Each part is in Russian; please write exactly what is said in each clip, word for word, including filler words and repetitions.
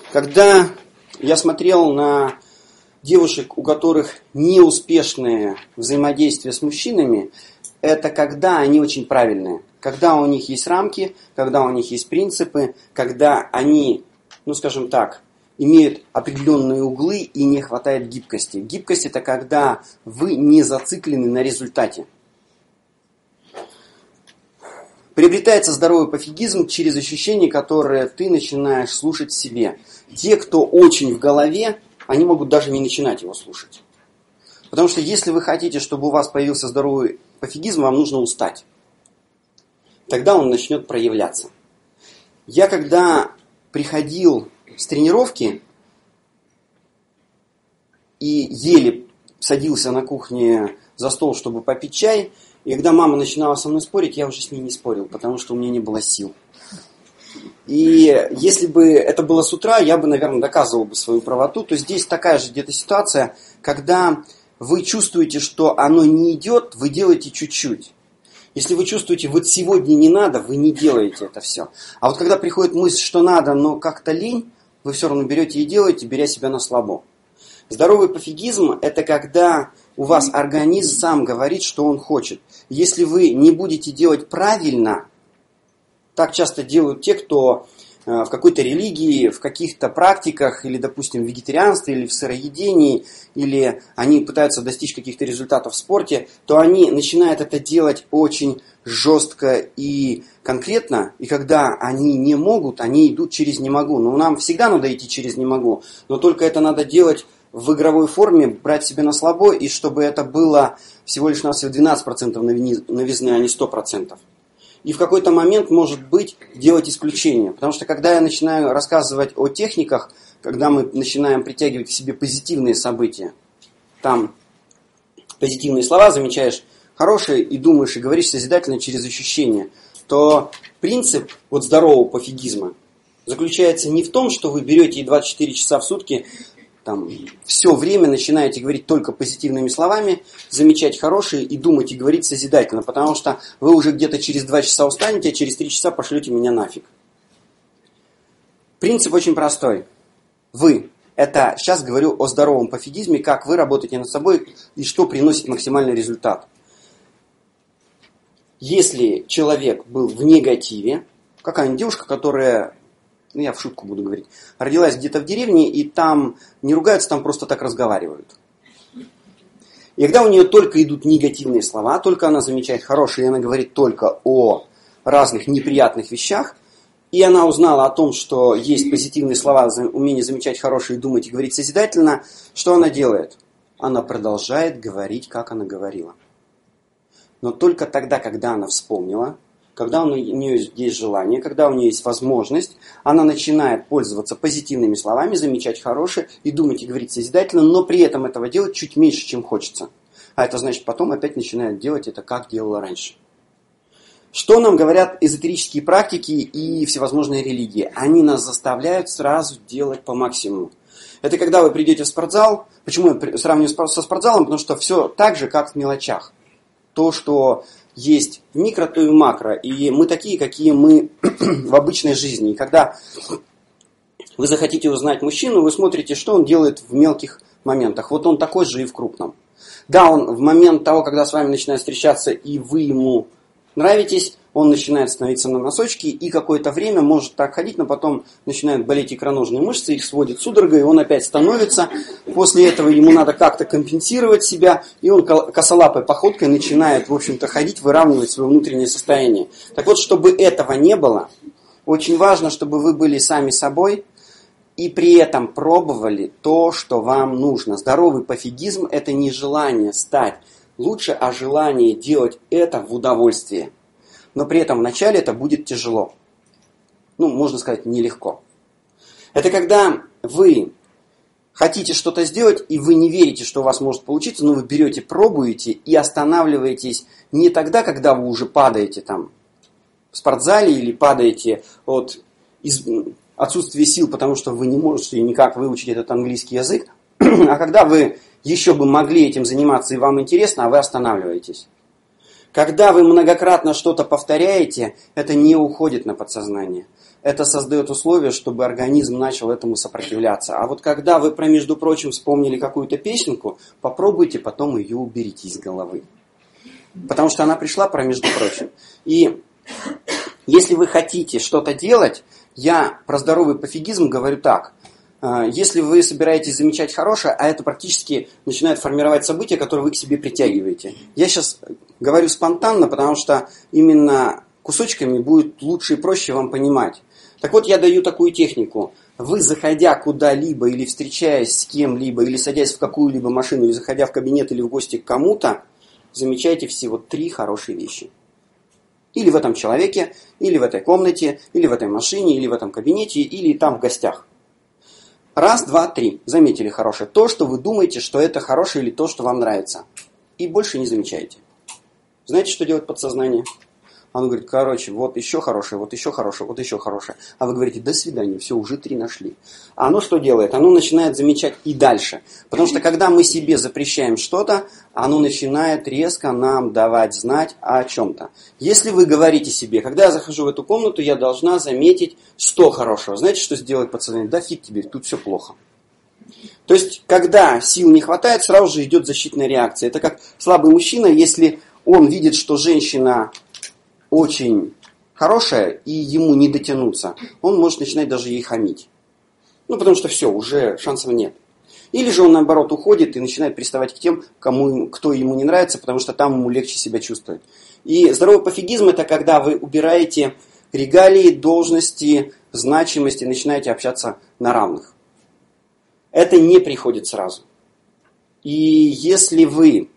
Когда я смотрел на девушек, у которых неуспешные взаимодействия с мужчинами, это когда они очень правильные. Когда у них есть рамки, когда у них есть принципы, когда они, ну скажем так, имеют определенные углы и не хватает гибкости. Гибкость – это когда вы не зациклены на результате. Приобретается здоровый пофигизм через ощущения, которые ты начинаешь слушать в себе. Те, кто очень в голове, они могут даже не начинать его слушать. Потому что если вы хотите, чтобы у вас появился здоровый пофигизм, вам нужно устать. Тогда он начнет проявляться. Я когда приходил с тренировки и еле садился на кухне за стол, чтобы попить чай, и когда мама начинала со мной спорить, я уже с ней не спорил, потому что у меня не было сил. И если бы это было с утра, я бы, наверное, доказывал бы свою правоту. То здесь такая же где-то ситуация, когда вы чувствуете, что оно не идет, вы делаете чуть-чуть. Если вы чувствуете, вот сегодня не надо, вы не делаете это все. А вот когда приходит мысль, что надо, но как-то лень, вы все равно берете и делаете, беря себя на слабо. Здоровый пофигизм – это когда у вас организм сам говорит, что он хочет. Если вы не будете делать правильно, так часто делают те, кто в какой-то религии, в каких-то практиках, или, допустим, в вегетарианстве, или в сыроедении, или они пытаются достичь каких-то результатов в спорте, то они начинают это делать очень жестко и конкретно, и когда они не могут, они идут через «не могу». Но нам всегда надо идти через «не могу», но только это надо делать в игровой форме, брать себе на слабо, и чтобы это было всего лишь навсего двенадцать процентов новизны, а не сто процентов. И в какой-то момент, может быть, делать исключение. Потому что когда я начинаю рассказывать о техниках, когда мы начинаем притягивать к себе позитивные события, там позитивные слова замечаешь хорошие и думаешь, и говоришь созидательно через ощущения, то принцип вот здорового пофигизма заключается не в том, что вы берете и двадцать четыре часа в сутки там, все время начинаете говорить только позитивными словами, замечать хорошие и думать и говорить созидательно, потому что вы уже где-то через два часа устанете, а через три часа пошлете меня нафиг. Принцип очень простой. Вы, это сейчас говорю о здоровом пофигизме, как вы работаете над собой и что приносит максимальный результат. Если человек был в негативе, какая-нибудь девушка, которая... ну я в шутку буду говорить, родилась где-то в деревне, и там не ругаются, там просто так разговаривают. И когда у нее только идут негативные слова, только она замечает хорошие, и она говорит только о разных неприятных вещах, и она узнала о том, что есть позитивные слова, умение замечать хорошие, думать и говорить созидательно, что она делает? Она продолжает говорить, как она говорила. Но только тогда, когда она вспомнила, когда у нее есть желание, когда у нее есть возможность, она начинает пользоваться позитивными словами, замечать хорошее и думать и говорить созидательно, но при этом этого делать чуть меньше, чем хочется. А это значит, потом опять начинает делать это, как делала раньше. Что нам говорят эзотерические практики и всевозможные религии? Они нас заставляют сразу делать по максимуму. Это когда вы придете в спортзал. Почему я сравниваю со спортзалом? Потому что все так же, как в мелочах. То, что... есть в микро, то и в макро. И мы такие, какие мы в обычной жизни. И когда вы захотите узнать мужчину, вы смотрите, что он делает в мелких моментах. Вот он такой же и в крупном. Да, он в момент того, когда с вами начинает встречаться, и вы ему нравитесь, он начинает становиться на носочки, и какое-то время может так ходить, но потом начинают болеть икроножные мышцы, их сводит судорога, и он опять становится. После этого ему надо как-то компенсировать себя, и он косолапой походкой начинает, в общем-то, ходить, выравнивать свое внутреннее состояние. Так вот, чтобы этого не было, очень важно, чтобы вы были сами собой, и при этом пробовали то, что вам нужно. Здоровый пофигизм – это не желание стать лучше, а желание делать это в удовольствие. Но при этом вначале это будет тяжело. Ну, можно сказать, нелегко. Это когда вы хотите что-то сделать, и вы не верите, что у вас может получиться, но вы берете, пробуете и останавливаетесь не тогда, когда вы уже падаете там в спортзале или падаете от из, отсутствия сил, потому что вы не можете никак выучить этот английский язык, а когда вы еще бы могли этим заниматься и вам интересно, а вы останавливаетесь. Когда вы многократно что-то повторяете, это не уходит на подсознание. это создает условия, чтобы организм начал этому сопротивляться. А вот когда вы, про между прочим, вспомнили какую-то песенку, попробуйте потом ее уберите из головы. Потому что она пришла про между прочим. И если вы хотите что-то делать, я про здоровый пофигизм говорю так. Если вы собираетесь замечать хорошее, а это практически начинает формировать события, которые вы к себе притягиваете. Я сейчас говорю спонтанно, потому что именно кусочками будет лучше и проще вам понимать. Так вот, я даю такую технику. Вы, заходя куда-либо или встречаясь с кем-либо, или садясь в какую-либо машину, или заходя в кабинет или в гости к кому-то, замечаете всего три хорошие вещи. Или в этом человеке, или в этой комнате, или в этой машине, или в этом кабинете, или там в гостях. Раз, два, три. Заметили хорошее. То, что вы думаете, что это хорошее, или то, что вам нравится. И больше не замечаете. Знаете, что делает подсознание? Оно говорит, короче, вот еще хорошее, вот еще хорошее, вот еще хорошее. А вы говорите, до свидания, все, уже три нашли. А оно что делает? Оно начинает замечать и дальше. Потому что когда мы себе запрещаем что-то, оно начинает резко нам давать знать о чем-то. Если вы говорите себе, когда я захожу в эту комнату, я должна заметить сто хорошего. Знаете, что сделает подсознание? Да фиг тебе, тут все плохо. То есть, когда сил не хватает, сразу же идет защитная реакция. Это как слабый мужчина, если он видит, что женщина очень хорошая, и ему не дотянуться, он может начинать даже ей хамить. Ну, потому что все, уже шансов нет. Или же он, наоборот, уходит и начинает приставать к тем, кому, кто ему не нравится, потому что там ему легче себя чувствовать. И здоровый пофигизм – это когда вы убираете регалии, должности, значимости, начинаете общаться на равных. Это не приходит сразу. И если вы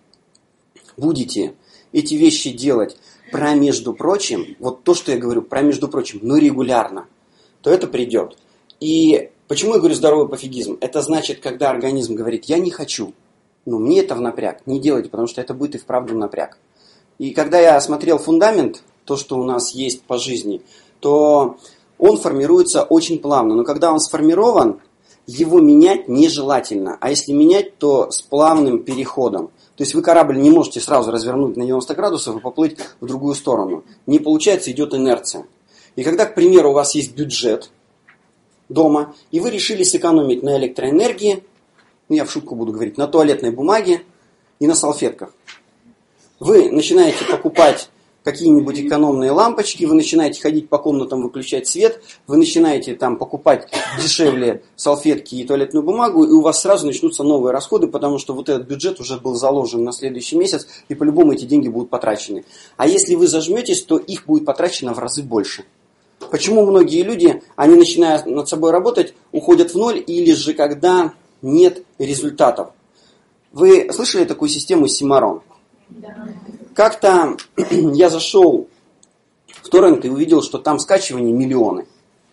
будете эти вещи делать про между прочим, вот то, что я говорю про между прочим, но регулярно, то это придет. И почему я говорю здоровый пофигизм? Это значит, когда организм говорит, я не хочу, ну мне это в напряг, не делайте, потому что это будет и вправду напряг. И когда я смотрел фундамент, то, что у нас есть по жизни, то он формируется очень плавно. Но когда он сформирован, его менять нежелательно. А если менять, то с плавным переходом. То есть вы корабль не можете сразу развернуть на девяносто градусов и поплыть в другую сторону. Не получается, идет инерция. И когда, к примеру, у вас есть бюджет дома, и вы решили сэкономить на электроэнергии, ну я в шутку буду говорить, на туалетной бумаге и на салфетках. Вы начинаете покупать какие-нибудь экономные лампочки, вы начинаете ходить по комнатам, выключать свет, вы начинаете там покупать дешевле салфетки и туалетную бумагу, и у вас сразу начнутся новые расходы, потому что вот этот бюджет уже был заложен на следующий месяц, и по-любому эти деньги будут потрачены. А если вы зажметесь, то их будет потрачено в разы больше. Почему многие люди, они начиная над собой работать, уходят в ноль, или же когда нет результатов? Вы слышали такую систему Симарон? Да. Как-то я зашел в торрент и увидел, что там скачиваний миллионы.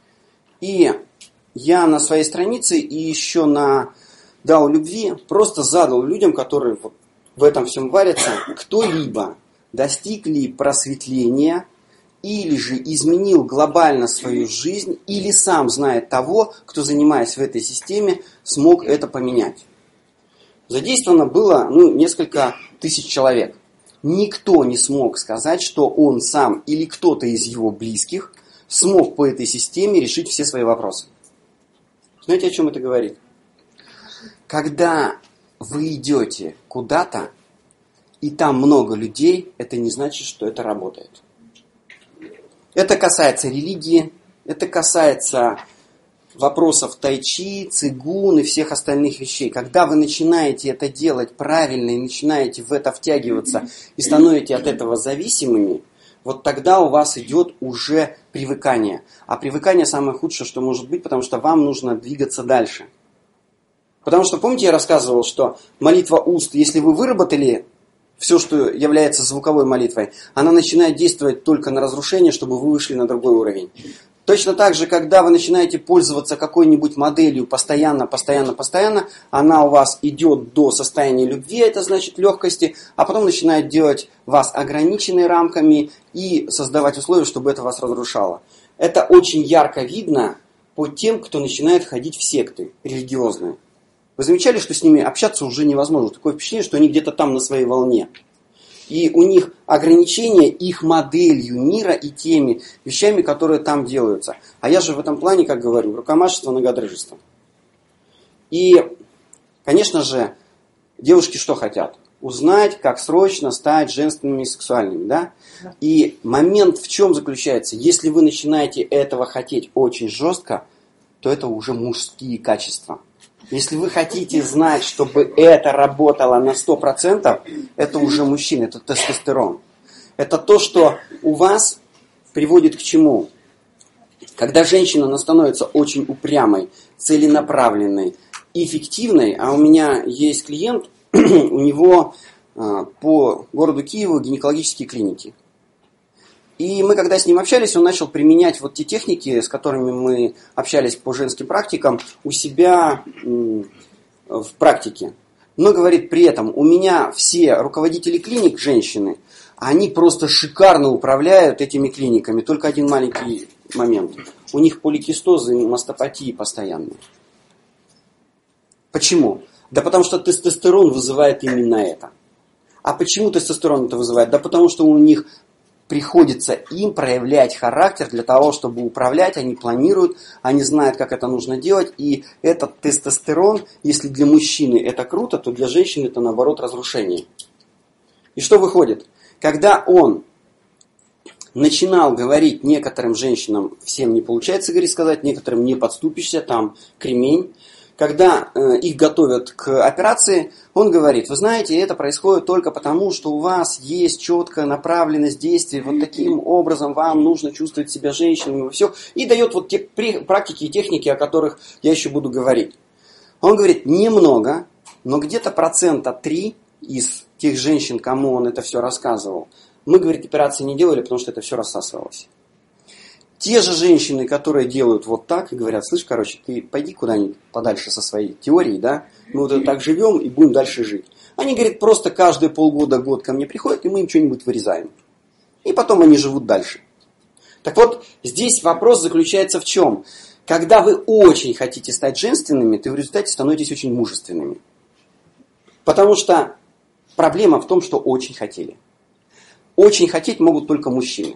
И я на своей странице и еще на дао любви просто задал людям, которые вот в этом всем варятся, кто-либо достиг ли просветления, или же изменил глобально свою жизнь, или сам знает того, кто, занимаясь в этой системе, смог это поменять. Задействовано было ну, несколько тысяч человек. Никто не смог сказать, что он сам или кто-то из его близких смог по этой системе решить все свои вопросы. Знаете, о чем это говорит? Когда вы идете куда-то, и там много людей, это не значит, что это работает. Это касается религии, это касается вопросов тайчи, цигун и всех остальных вещей. Когда вы начинаете это делать правильно и начинаете в это втягиваться и становитесь от этого зависимыми, вот тогда у вас идет уже привыкание. А привыкание самое худшее, что может быть, потому что вам нужно двигаться дальше. Потому что, помните, я рассказывал, что молитва уст, если вы выработали все, что является звуковой молитвой, она начинает действовать только на разрушение, чтобы вы вышли на другой уровень. Точно так же, когда вы начинаете пользоваться какой-нибудь моделью постоянно, постоянно, постоянно, она у вас идет до состояния любви, это значит легкости, а потом начинает делать вас ограниченными рамками и создавать условия, чтобы это вас разрушало. Это очень ярко видно по тем, кто начинает ходить в секты религиозные. Вы замечали, что с ними общаться уже невозможно? Такое впечатление, что они где-то там на своей волне. И у них ограничения их моделью мира и теми вещами, которые там делаются. А я же в этом плане, как говорю, рукомашество, многодрыжество. И, конечно же, девушки что хотят? Узнать, как срочно стать женственными и сексуальными. Да? И момент в чем заключается? Если вы начинаете этого хотеть очень жестко, то это уже мужские качества. Если вы хотите знать, чтобы это работало на сто процентов, это уже мужчина, это тестостерон. Это то, что у вас приводит к чему? Когда женщина она становится очень упрямой, целенаправленной, эффективной, а у меня есть клиент, у него по городу Киеву гинекологические клиники. И мы, когда с ним общались, он начал применять вот те техники, с которыми мы общались по женским практикам, у себя в практике. Но, говорит, при этом у меня все руководители клиник, женщины, они просто шикарно управляют этими клиниками. Только один маленький момент. У них поликистозы и мастопатии постоянные. Почему? Да потому что тестостерон вызывает именно это. А почему тестостерон это вызывает? Да потому что у них приходится им проявлять характер для того, чтобы управлять, они планируют, они знают, как это нужно делать, и этот тестостерон, если для мужчины это круто, то для женщины это наоборот разрушение. И что выходит? Когда он начинал говорить некоторым женщинам, всем не получается, говорит, сказать, некоторым не подступишься, там кремень, когда э, их готовят к операции, он говорит, вы знаете, это происходит только потому, что у вас есть четкая направленность действий, вот таким образом вам нужно чувствовать себя женщиной, и все, и дает вот те практики и техники, о которых я еще буду говорить. Он говорит, немного, но где-то процента три из тех женщин, кому он это все рассказывал, мы, говорит, операции не делали, потому что это все рассасывалось. Те же женщины, которые делают вот так и говорят, слышь, короче, ты пойди куда-нибудь подальше со своей теорией, да, мы вот так живем и будем дальше жить. Они, говорят, просто каждые полгода, год ко мне приходят, и мы им что-нибудь вырезаем. И потом они живут дальше. Так вот, здесь вопрос заключается в чем? Когда вы очень хотите стать женственными, то в результате становитесь очень мужественными. Потому что проблема в том, что очень хотели. Очень хотеть могут только мужчины.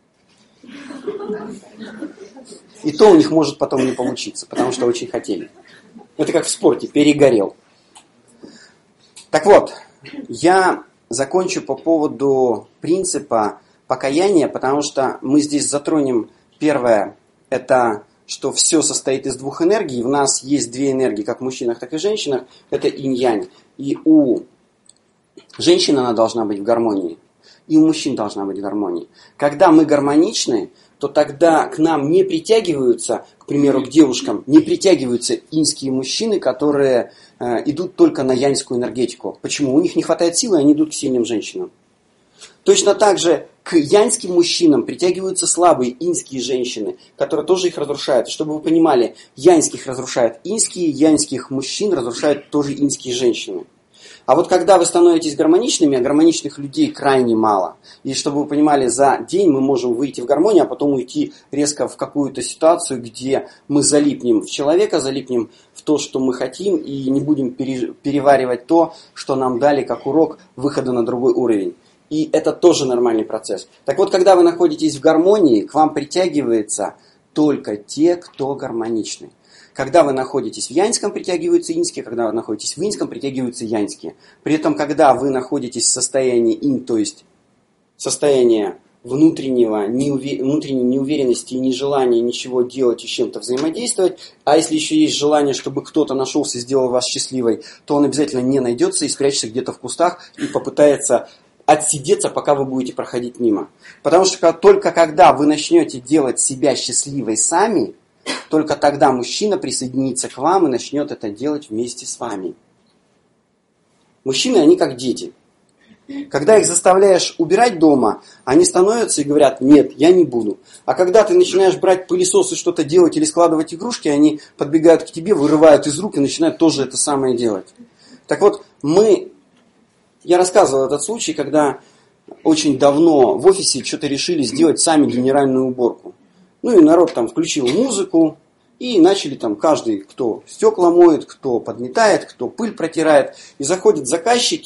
И то у них может потом не получиться, потому что очень хотели. Это как в спорте, перегорел. Так вот, я закончу по поводу принципа покаяния, потому что мы здесь затронем первое, это что все состоит из двух энергий. В нас есть две энергии, как в мужчинах, так и в женщинах. Это инь-янь. И у женщины она должна быть в гармонии, и у мужчин должна быть в гармонии. Когда мы гармоничны, то тогда к нам не притягиваются, к примеру, к девушкам, не притягиваются иньские мужчины, которые э, идут только на яньскую энергетику. Почему? У них не хватает силы, они идут к сильным женщинам. Точно так же к яньским мужчинам притягиваются слабые иньские женщины, которые тоже их разрушают. Чтобы вы понимали, яньских разрушают иньские, яньских мужчин разрушают тоже иньские женщины. А вот когда вы становитесь гармоничными, а гармоничных людей крайне мало. И чтобы вы понимали, за день мы можем выйти в гармонию, а потом уйти резко в какую-то ситуацию, где мы залипнем в человека, залипнем в то, что мы хотим, и не будем переваривать то, что нам дали как урок выхода на другой уровень. И это тоже нормальный процесс. Так вот, когда вы находитесь в гармонии, к вам притягиваются только те, кто гармоничны. Когда вы находитесь в яньском, притягиваются иньские, когда вы находитесь в иньском, притягиваются яньские. При этом, когда вы находитесь в состоянии инь, то есть состояние внутреннего, неуве... внутренней неуверенности и нежелания ничего делать и с чем-то взаимодействовать, а если еще есть желание, чтобы кто-то нашелся и сделал вас счастливой, то он обязательно не найдется и спрячется где-то в кустах и попытается отсидеться, пока вы будете проходить мимо. Потому что только когда вы начнете делать себя счастливой сами, только тогда мужчина присоединится к вам и начнет это делать вместе с вами. Мужчины, они как дети. Когда их заставляешь убирать дома, они становятся и говорят, нет, я не буду. А когда ты начинаешь брать пылесос и что-то делать или складывать игрушки, они подбегают к тебе, вырывают из рук и начинают тоже это самое делать. Так вот, мы... Я рассказывал этот случай, когда очень давно в офисе что-то решили сделать сами генеральную уборку. Ну и народ там включил музыку, и начали там каждый, кто стекла моет, кто подметает, кто пыль протирает. И заходят заказчики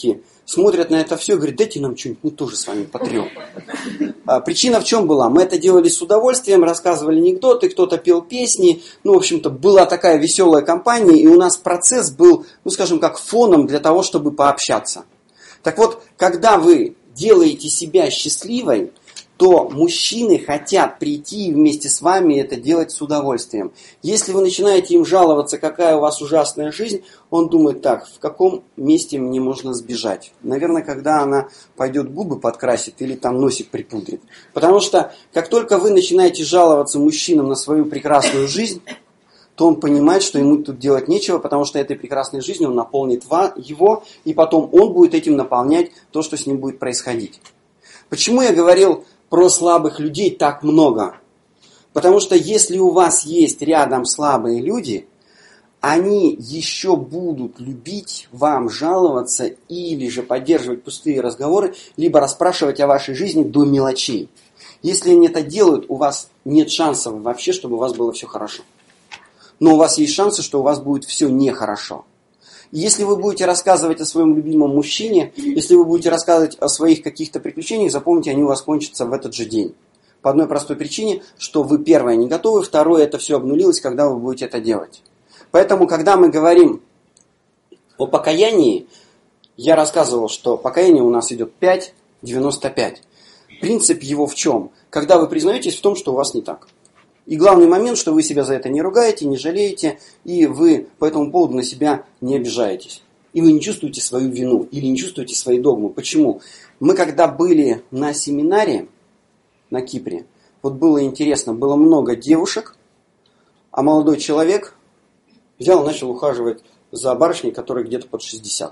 смотрят на это все и говорят, дайте нам что-нибудь, мы тоже с вами потрем. А причина в чем была? Мы это делали с удовольствием, рассказывали анекдоты, кто-то пел песни. Ну, в общем-то, была такая веселая компания, и у нас процесс был, ну, скажем, как фоном для того, чтобы пообщаться. Так вот, когда вы делаете себя счастливой, то мужчины хотят прийти и вместе с вами это делать с удовольствием. Если вы начинаете им жаловаться, какая у вас ужасная жизнь, он думает, так, в каком месте мне можно сбежать? Наверное, когда она пойдет губы подкрасит или там носик припудрит. Потому что, как только вы начинаете жаловаться мужчинам на свою прекрасную жизнь, то он понимает, что ему тут делать нечего, потому что этой прекрасной жизнью он наполнит его, и потом он будет этим наполнять то, что с ним будет происходить. Почему я говорил про слабых людей так много? Потому что если у вас есть рядом слабые люди, они еще будут любить вам жаловаться или же поддерживать пустые разговоры, либо расспрашивать о вашей жизни до мелочей. Если они это делают, у вас нет шансов вообще, чтобы у вас было все хорошо. Но у вас есть шансы, что у вас будет все нехорошо. Если вы будете рассказывать о своем любимом мужчине, если вы будете рассказывать о своих каких-то приключениях, запомните, они у вас кончатся в этот же день. По одной простой причине, что вы, первое, не готовы, второе, это все обнулилось, когда вы будете это делать. Поэтому, когда мы говорим о покаянии, я рассказывал, что покаяние у нас идет пять девяносто пять. Принцип его в чем? Когда вы признаетесь в том, что у вас не так. И главный момент, что вы себя за это не ругаете, не жалеете, и вы по этому поводу на себя не обижаетесь. И вы не чувствуете свою вину, или не чувствуете свои догмы. Почему? Мы когда были на семинаре на Кипре, вот было интересно, было много девушек, а молодой человек взял и начал ухаживать за барышней, которой где-то под шестьдесят.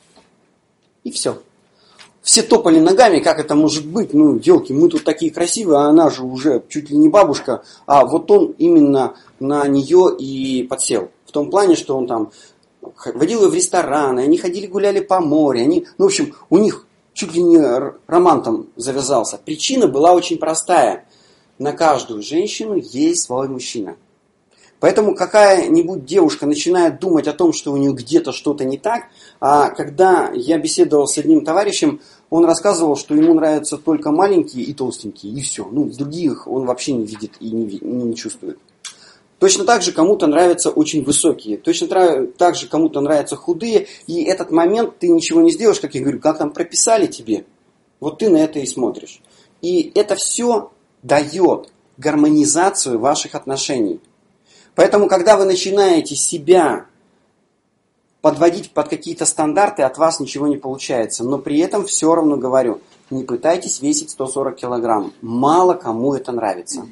И все. Все топали ногами, как это может быть, ну, девки, мы тут такие красивые, а она же уже чуть ли не бабушка, а вот он именно на нее и подсел. В том плане, что он там водил ее в рестораны, они ходили гуляли по морю, они, ну, в общем, у них чуть ли не роман там завязался. Причина была очень простая. На каждую женщину есть свой мужчина. Поэтому какая-нибудь девушка начинает думать о том, что у нее где-то что-то не так, а когда я беседовал с одним товарищем, он рассказывал, что ему нравятся только маленькие и толстенькие, и все. Ну, других он вообще не видит и не, не чувствует. Точно так же кому-то нравятся очень высокие, точно так же кому-то нравятся худые, и этот момент ты ничего не сделаешь, как я говорю, как там прописали тебе, вот ты на это и смотришь. И это все дает гармонизацию ваших отношений. Поэтому, когда вы начинаете себя подводить под какие-то стандарты, от вас ничего не получается. Но при этом все равно говорю, не пытайтесь весить сто сорок килограмм. Мало кому это нравится.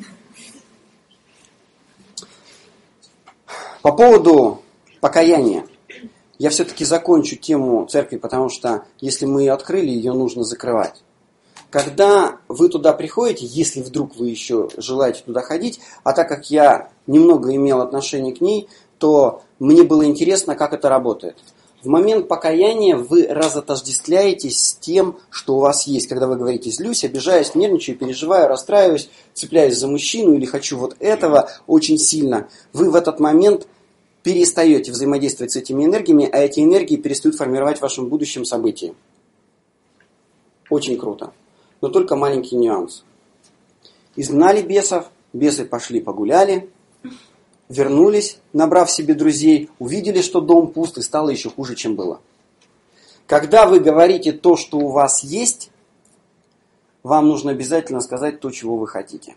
По поводу покаяния. Я все-таки закончу тему церкви, потому что если мы ее открыли, ее нужно закрывать. Когда вы туда приходите, если вдруг вы еще желаете туда ходить, а так как я немного имел отношение к ней, то мне было интересно, как это работает. В момент покаяния вы разотождествляетесь с тем, что у вас есть. Когда вы говорите «злюсь, обижаюсь, нервничаю, переживаю, расстраиваюсь, цепляюсь за мужчину или хочу вот этого очень сильно», вы в этот момент перестаете взаимодействовать с этими энергиями, а эти энергии перестают формировать в вашем будущем события. Очень круто. Но только маленький нюанс. Изгнали бесов, бесы пошли погуляли, вернулись, набрав себе друзей, увидели, что дом пуст и стало еще хуже, чем было. Когда вы говорите то, что у вас есть, вам нужно обязательно сказать то, чего вы хотите.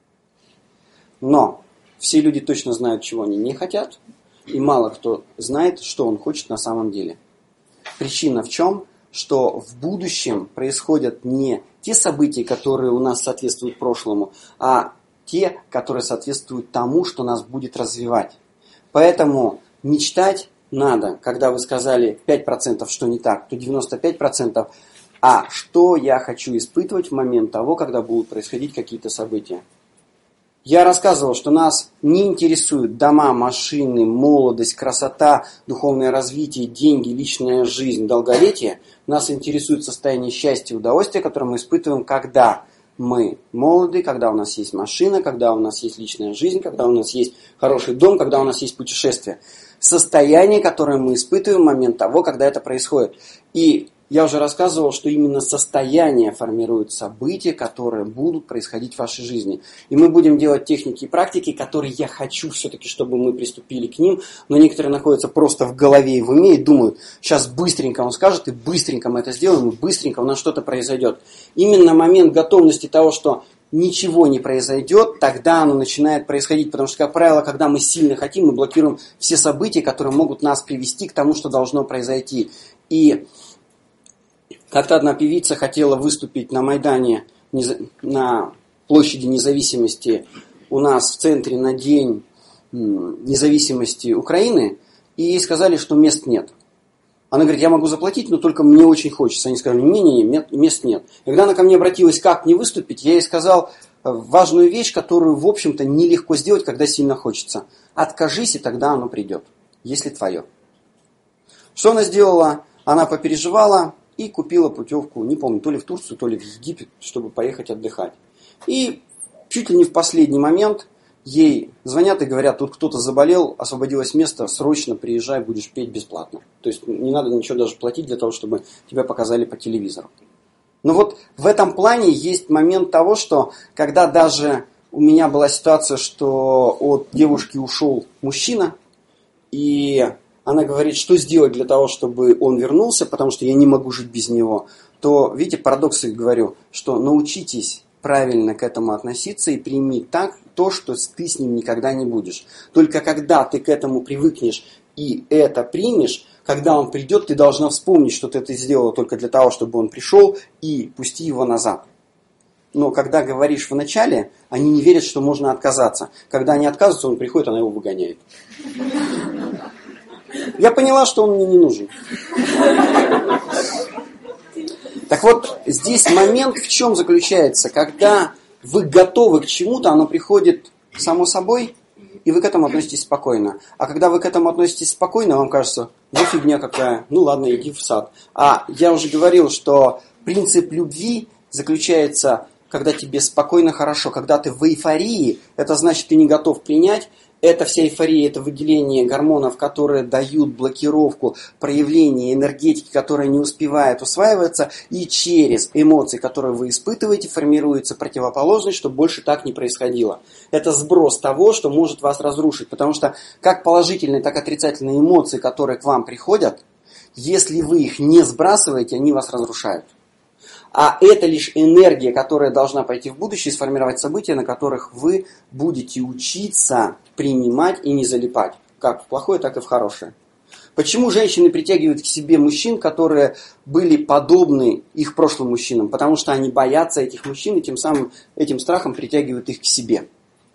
Но все люди точно знают, чего они не хотят, и мало кто знает, что он хочет на самом деле. Причина в чем? Что в будущем происходят не те события, которые у нас соответствуют прошлому, а те, которые соответствуют тому, что нас будет развивать. Поэтому мечтать надо, когда вы сказали пять процентов, что не так, то девяносто пять процентов, а что я хочу испытывать в момент того, когда будут происходить какие-то события. Я рассказывал, что нас не интересуют дома, машины, молодость, красота, духовное развитие, деньги, личная жизнь, долголетие. Нас интересует состояние счастья и удовольствия, которое мы испытываем, когда мы молоды, когда у нас есть машина, когда у нас есть личная жизнь, когда у нас есть хороший дом, когда у нас есть путешествие. Состояние, которое мы испытываем в момент того, когда это происходит. И я уже рассказывал, что именно состояние формирует события, которые будут происходить в вашей жизни. И мы будем делать техники и практики, которые я хочу все-таки, чтобы мы приступили к ним, но некоторые находятся просто в голове и в уме и думают, сейчас быстренько он скажет, и быстренько мы это сделаем, и быстренько у нас что-то произойдет. Именно момент готовности того, что ничего не произойдет, тогда оно начинает происходить. Потому что, как правило, когда мы сильно хотим, мы блокируем все события, которые могут нас привести к тому, что должно произойти. И как-то одна певица хотела выступить на Майдане, на площади Независимости у нас в центре на День независимости Украины, и ей сказали, что мест нет. Она говорит, я могу заплатить, но только мне очень хочется. Они сказали, не-не-не, мест нет. И когда она ко мне обратилась, как мне выступить, я ей сказал важную вещь, которую, в общем-то, нелегко сделать, когда сильно хочется. Откажись, и тогда оно придет, если твое. Что она сделала? Она попереживала и купила путевку, не помню, то ли в Турцию, то ли в Египет, чтобы поехать отдыхать. И чуть ли не в последний момент ей звонят и говорят, тут кто-то заболел, освободилось место, срочно приезжай, будешь петь бесплатно. То есть не надо ничего даже платить для того, чтобы тебя показали по телевизору. Но вот в этом плане есть момент того, что когда даже у меня была ситуация, что от девушки ушел мужчина, и она говорит, что сделать для того, чтобы он вернулся, потому что я не могу жить без него, то, видите, парадокс я говорю, что научитесь правильно к этому относиться и прими так то, что ты с ним никогда не будешь. Только когда ты к этому привыкнешь и это примешь, когда он придет, ты должна вспомнить, что ты это сделала только для того, чтобы он пришел, и пусти его назад. Но когда говоришь в начале, они не верят, что можно отказаться. Когда они отказываются, он приходит, она его выгоняет. Я поняла, что он мне не нужен. Так вот, здесь момент в чем заключается? Когда вы готовы к чему-то, оно приходит само собой, и вы к этому относитесь спокойно. А когда вы к этому относитесь спокойно, вам кажется, ну фигня какая, ну ладно, иди в сад. А я уже говорил, что принцип любви заключается, когда тебе спокойно, хорошо. Когда ты в эйфории, это значит, ты не готов принять. Это вся эйфория, это выделение гормонов, которые дают блокировку проявления энергетики, которая не успевает усваиваться, и через эмоции, которые вы испытываете, формируется противоположность, чтобы больше так не происходило. Это сброс того, что может вас разрушить, потому что как положительные, так и отрицательные эмоции, которые к вам приходят, если вы их не сбрасываете, они вас разрушают. А это лишь энергия, которая должна пойти в будущее и сформировать события, на которых вы будете учиться принимать и не залипать. Как в плохое, так и в хорошее. Почему женщины притягивают к себе мужчин, которые были подобны их прошлым мужчинам? Потому что они боятся этих мужчин и тем самым этим страхом притягивают их к себе.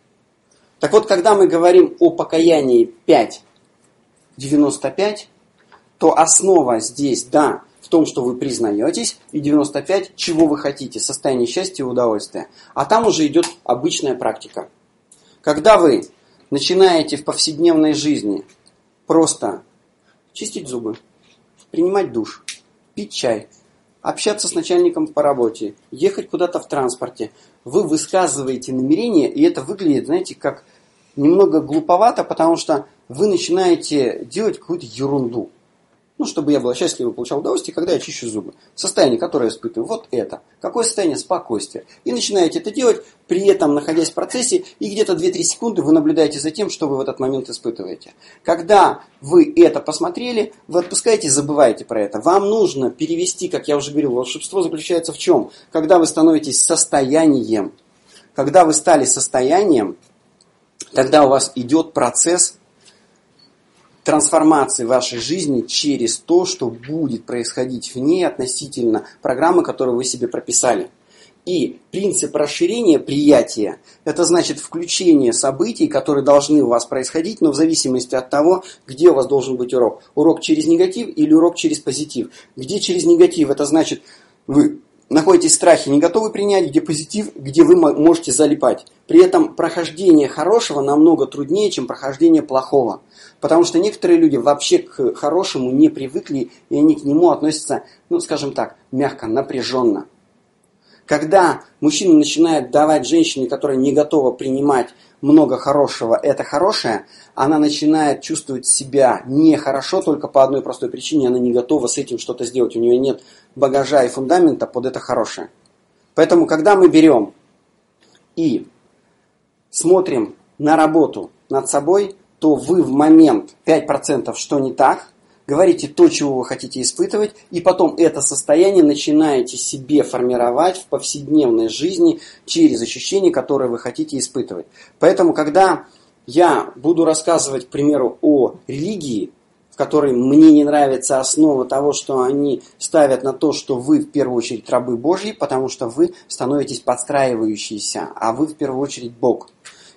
Так вот, когда мы говорим о покаянии пять девяносто пять, то основа здесь, да, в том, что вы признаетесь, и девяносто пять, чего вы хотите, состояние счастья и удовольствия. А там уже идет обычная практика. Когда вы начинаете в повседневной жизни просто чистить зубы, принимать душ, пить чай, общаться с начальником по работе, ехать куда-то в транспорте, вы высказываете намерение, и это выглядит, знаете, как немного глуповато, потому что вы начинаете делать какую-то ерунду. Ну, чтобы я был счастлив и получал удовольствие, когда я чищу зубы. Состояние, которое я испытываю, вот это. Какое состояние? Спокойствия. И начинаете это делать, при этом находясь в процессе, и где-то две-три секунды вы наблюдаете за тем, что вы в этот момент испытываете. Когда вы это посмотрели, вы отпускаете, забываете про это. Вам нужно перевести, как я уже говорил, волшебство заключается в чем? Когда вы становитесь состоянием. Когда вы стали состоянием, тогда у вас идет процесс трансформации вашей жизни через то, что будет происходить в ней относительно программы, которую вы себе прописали. И принцип расширения приятия, это значит включение событий, которые должны у вас происходить, но в зависимости от того, где у вас должен быть урок. Урок через негатив или урок через позитив. Где через негатив, это значит, вы находитесь в страхе, не готовы принять, где позитив, где вы можете залипать. При этом прохождение хорошего намного труднее, чем прохождение плохого. Потому что некоторые люди вообще к хорошему не привыкли, и они к нему относятся, ну, скажем так, мягко, напряженно. Когда мужчина начинает давать женщине, которая не готова принимать много хорошего, это хорошее, она начинает чувствовать себя нехорошо только по одной простой причине, она не готова с этим что-то сделать, у нее нет багажа и фундамента под это хорошее. Поэтому, когда мы берем и смотрим на работу над собой, то вы в момент пять процентов что не так, говорите то, чего вы хотите испытывать, и потом это состояние начинаете себе формировать в повседневной жизни через ощущения, которые вы хотите испытывать. Поэтому, когда я буду рассказывать, к примеру, о религии, в которой мне не нравится основа того, что они ставят на то, что вы в первую очередь рабы Божьи, потому что вы становитесь подстраивающиеся, а вы в первую очередь Бог.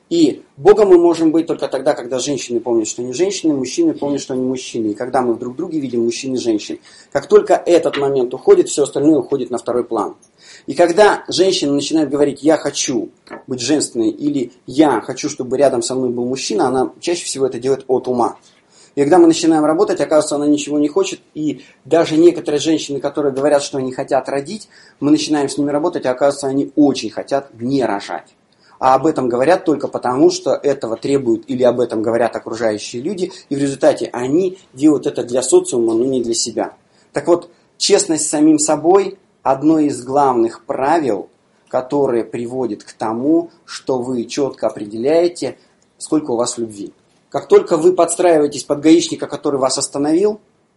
И Богом мы можем быть только тогда, когда женщины помнят, что они женщины, мужчины помнят, что они мужчины. И когда мы в друг друге видим мужчин и женщин. Как только этот момент уходит, все остальное уходит на второй план. И когда женщина начинает говорить «я хочу быть женственной» или «я хочу, чтобы рядом со мной был мужчина», она чаще всего это делает от ума. И когда мы начинаем работать, оказывается, она ничего не хочет. И даже некоторые женщины, которые говорят, что они хотят родить, мы начинаем с ними работать, а оказывается, они очень хотят не рожать. А об этом говорят только потому, что этого требуют или об этом говорят окружающие люди, и в результате они делают это для социума, но не для себя. Так вот, честность с самим собой – одно из главных правил, которое приводит к тому, что вы четко определяете, сколько у вас любви. Как только вы подстраиваетесь под гаишника, который вас остановил,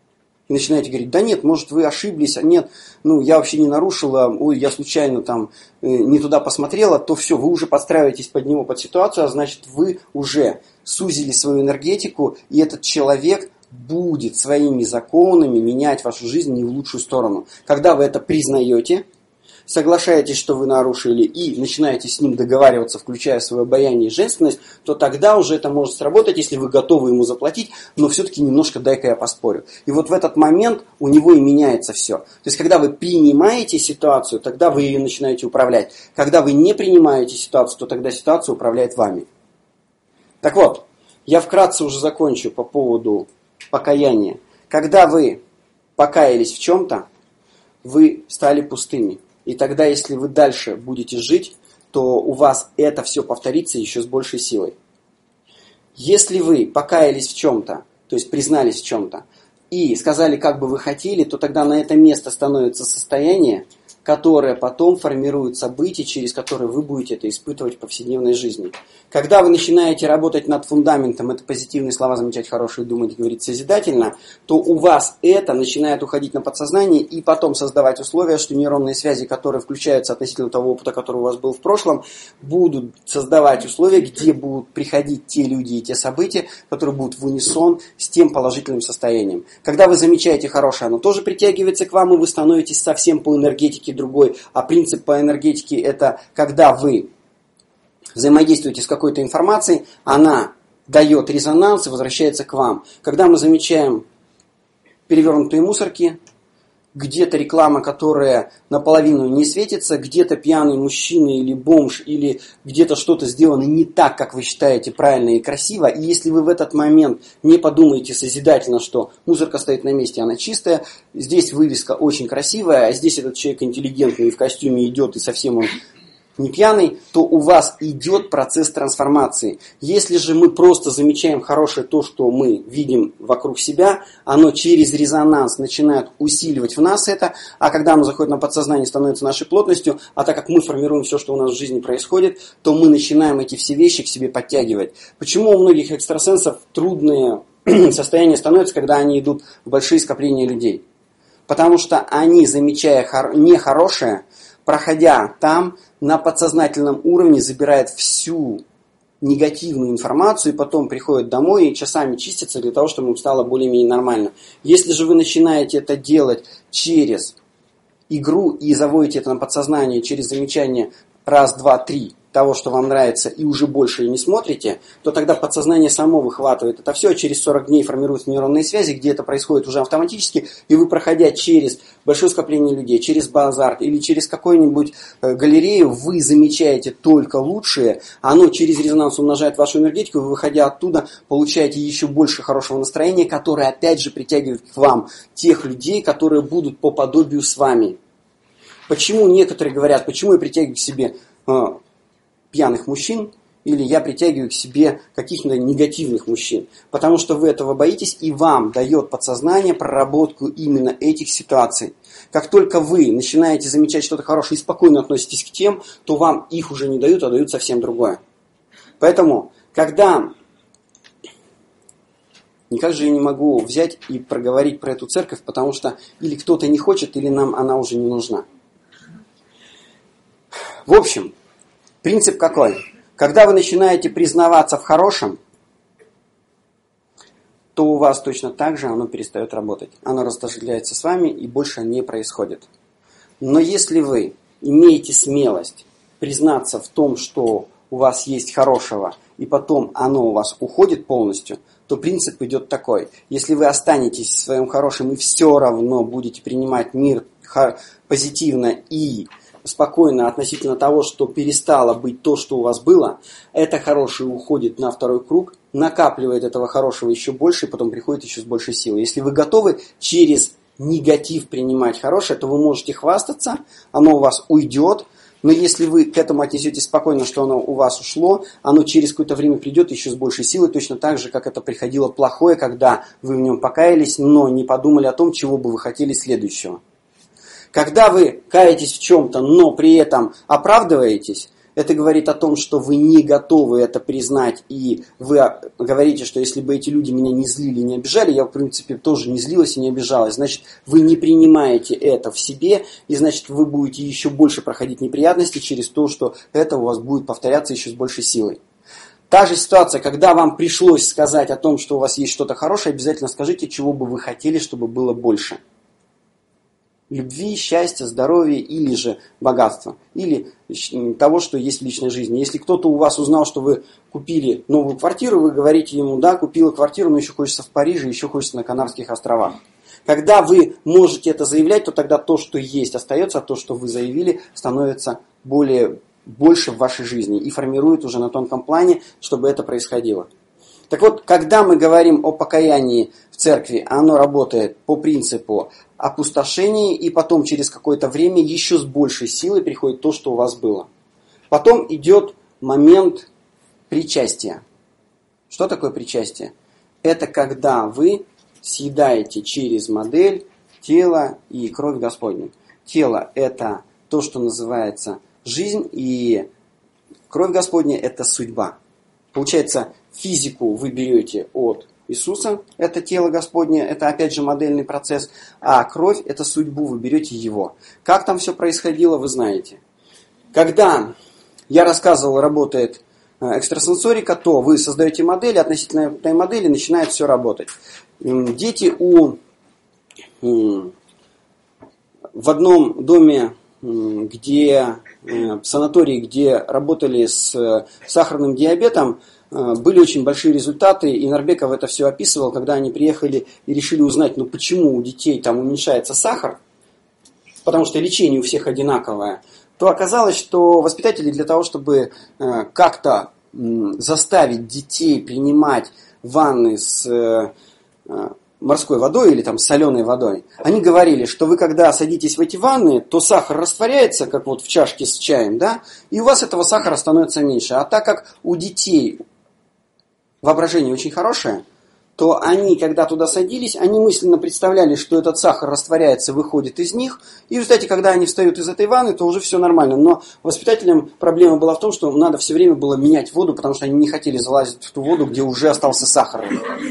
и начинаете говорить, да нет, может вы ошиблись, а нет, ну я вообще не нарушила, ой, я случайно там э, не туда посмотрела, то все, вы уже подстраиваетесь под него, под ситуацию, а значит вы уже сузили свою энергетику, и этот человек будет своими законами менять вашу жизнь не в лучшую сторону. Когда вы это признаете, соглашаетесь, что вы нарушили, и начинаете с ним договариваться, включая свое обаяние и женственность, то тогда уже это может сработать, если вы готовы ему заплатить, но все-таки немножко дай-ка я поспорю. И вот в этот момент у него и меняется все. То есть, когда вы принимаете ситуацию, тогда вы ее начинаете управлять. Когда вы не принимаете ситуацию, то тогда ситуация управляет вами. Так вот, я вкратце уже закончу по поводу покаяния. Когда вы покаялись в чем-то, вы стали пустыми. И тогда, если вы дальше будете жить, то у вас это все повторится еще с большей силой. Если вы покаялись в чем-то, то есть признались в чем-то, и сказали, как бы вы хотели, то тогда на это место становится состояние, которое потом формирует события, через которые вы будете это испытывать в повседневной жизни. Когда вы начинаете работать над фундаментом, это позитивные слова, замечать хорошие, думать, говорить созидательно, то у вас это начинает уходить на подсознание и потом создавать условия, что нейронные связи, которые включаются относительно того опыта, который у вас был в прошлом, будут создавать условия, где будут приходить те люди и те события, которые будут в унисон с тем положительным состоянием. Когда вы замечаете хорошее, оно тоже притягивается к вам, и вы становитесь совсем по энергетике другой. А принцип по энергетике – это когда вы взаимодействуете с какой-то информацией, она дает резонанс и возвращается к вам. Когда мы замечаем перевернутые мусорки, где-то реклама, которая наполовину не светится, где-то пьяный мужчина или бомж, или где-то что-то сделано не так, как вы считаете правильно и красиво, и если вы в этот момент не подумаете созидательно, что мусорка стоит на месте, она чистая, здесь вывеска очень красивая, а здесь этот человек интеллигентный и в костюме идет, и совсем он не пьяный, то у вас идет процесс трансформации. Если же мы просто замечаем хорошее то, что мы видим вокруг себя, оно через резонанс начинает усиливать в нас это, а когда оно заходит на подсознание, становится нашей плотностью, а так как мы формируем все, что у нас в жизни происходит, то мы начинаем эти все вещи к себе подтягивать. Почему у многих экстрасенсов трудные состояния становятся, когда они идут в большие скопления людей? Потому что они, замечая нехорошее, проходя там, на подсознательном уровне забирает всю негативную информацию и потом приходят домой и часами чистятся для того, чтобы им стало более-менее нормально. Если же вы начинаете это делать через игру и заводите это на подсознание через замечание раз, два, три того, что вам нравится, и уже больше и не смотрите, то тогда подсознание само выхватывает это все, через сорок дней формируются нейронные связи, где это происходит уже автоматически, и вы, проходя через большое скопление людей, через базар или через какую-нибудь галерею, вы замечаете только лучшее, оно через резонанс умножает вашу энергетику, вы, выходя оттуда, получаете еще больше хорошего настроения, которое опять же притягивает к вам тех людей, которые будут по подобию с вами. Почему некоторые говорят, почему я притягиваю к себе э, пьяных мужчин, или я притягиваю к себе каких-то негативных мужчин? Потому что вы этого боитесь, и вам дает подсознание проработку именно этих ситуаций. Как только вы начинаете замечать что-то хорошее и спокойно относитесь к тем, то вам их уже не дают, а дают совсем другое. Поэтому, когда... Никак же я не могу взять и проговорить про эту церковь, потому что или кто-то не хочет, или нам она уже не нужна. В общем, принцип какой? Когда вы начинаете признаваться в хорошем, то у вас точно так же оно перестает работать. Оно раздражляется с вами и больше не происходит. Но если вы имеете смелость признаться в том, что у вас есть хорошего, и потом оно у вас уходит полностью, то принцип идет такой. Если вы останетесь в своем хорошем и все равно будете принимать мир позитивно и спокойно относительно того, что перестало быть то, что у вас было, это хорошее уходит на второй круг, накапливает этого хорошего еще больше, и потом приходит еще с большей силой. Если вы готовы через негатив принимать хорошее, то вы можете хвастаться, оно у вас уйдет, но если вы к этому отнесетесь спокойно, что оно у вас ушло, оно через какое-то время придет еще с большей силой, точно так же, как это приходило плохое, когда вы в нем покаялись, но не подумали о том, чего бы вы хотели следующего. Когда вы каетесь в чем-то, но при этом оправдываетесь, это говорит о том, что вы не готовы это признать, и вы говорите, что если бы эти люди меня не злили, не обижали, я, в принципе, тоже не злилась и не обижалась. Значит, вы не принимаете это в себе, и значит, вы будете еще больше проходить неприятности через то, что это у вас будет повторяться еще с большей силой. Та же ситуация, когда вам пришлось сказать о том, что у вас есть что-то хорошее, обязательно скажите, чего бы вы хотели, чтобы было больше. Любви, счастья, здоровья или же богатства. Или того, что есть в личной жизни. Если кто-то у вас узнал, что вы купили новую квартиру, вы говорите ему: да, купила квартиру, но еще хочется в Париже, еще хочется на Канарских островах. Когда вы можете это заявлять, то тогда то, что есть, остается, а то, что вы заявили, становится более, больше в вашей жизни и формирует уже на тонком плане, чтобы это происходило. Так вот, когда мы говорим о покаянии в церкви, оно работает по принципу опустошения, и потом через какое-то время еще с большей силой приходит то, что у вас было. Потом идет момент причастия. Что такое причастие? Это когда вы съедаете через модель тело и кровь Господню. Тело – это то, что называется жизнь, и кровь Господня – это судьба. Получается, физику вы берете от Иисуса, это тело Господне, это опять же модельный процесс, а кровь, это судьбу, вы берете Его. Как там все происходило, вы знаете. Когда я рассказывал, работает экстрасенсорика, то вы создаете модель, относительно этой модели начинает все работать. Дети у... в одном доме, где в санатории, где работали с сахарным диабетом, были очень большие результаты, и Нарбеков это все описывал, когда они приехали и решили узнать, ну почему у детей там уменьшается сахар, потому что лечение у всех одинаковое, то оказалось, что воспитатели для того, чтобы как-то заставить детей принимать ванны с морской водой или там соленой водой, они говорили, что вы когда садитесь в эти ванны, то сахар растворяется, как вот в чашке с чаем, да, и у вас этого сахара становится меньше. А так как у детей воображение очень хорошее, то они, когда туда садились, они мысленно представляли, что этот сахар растворяется, выходит из них, и в результате, когда они встают из этой ванны, то уже все нормально. Но воспитателям проблема была в том, что надо все время было менять воду, потому что они не хотели залазить в ту воду, где уже остался сахар.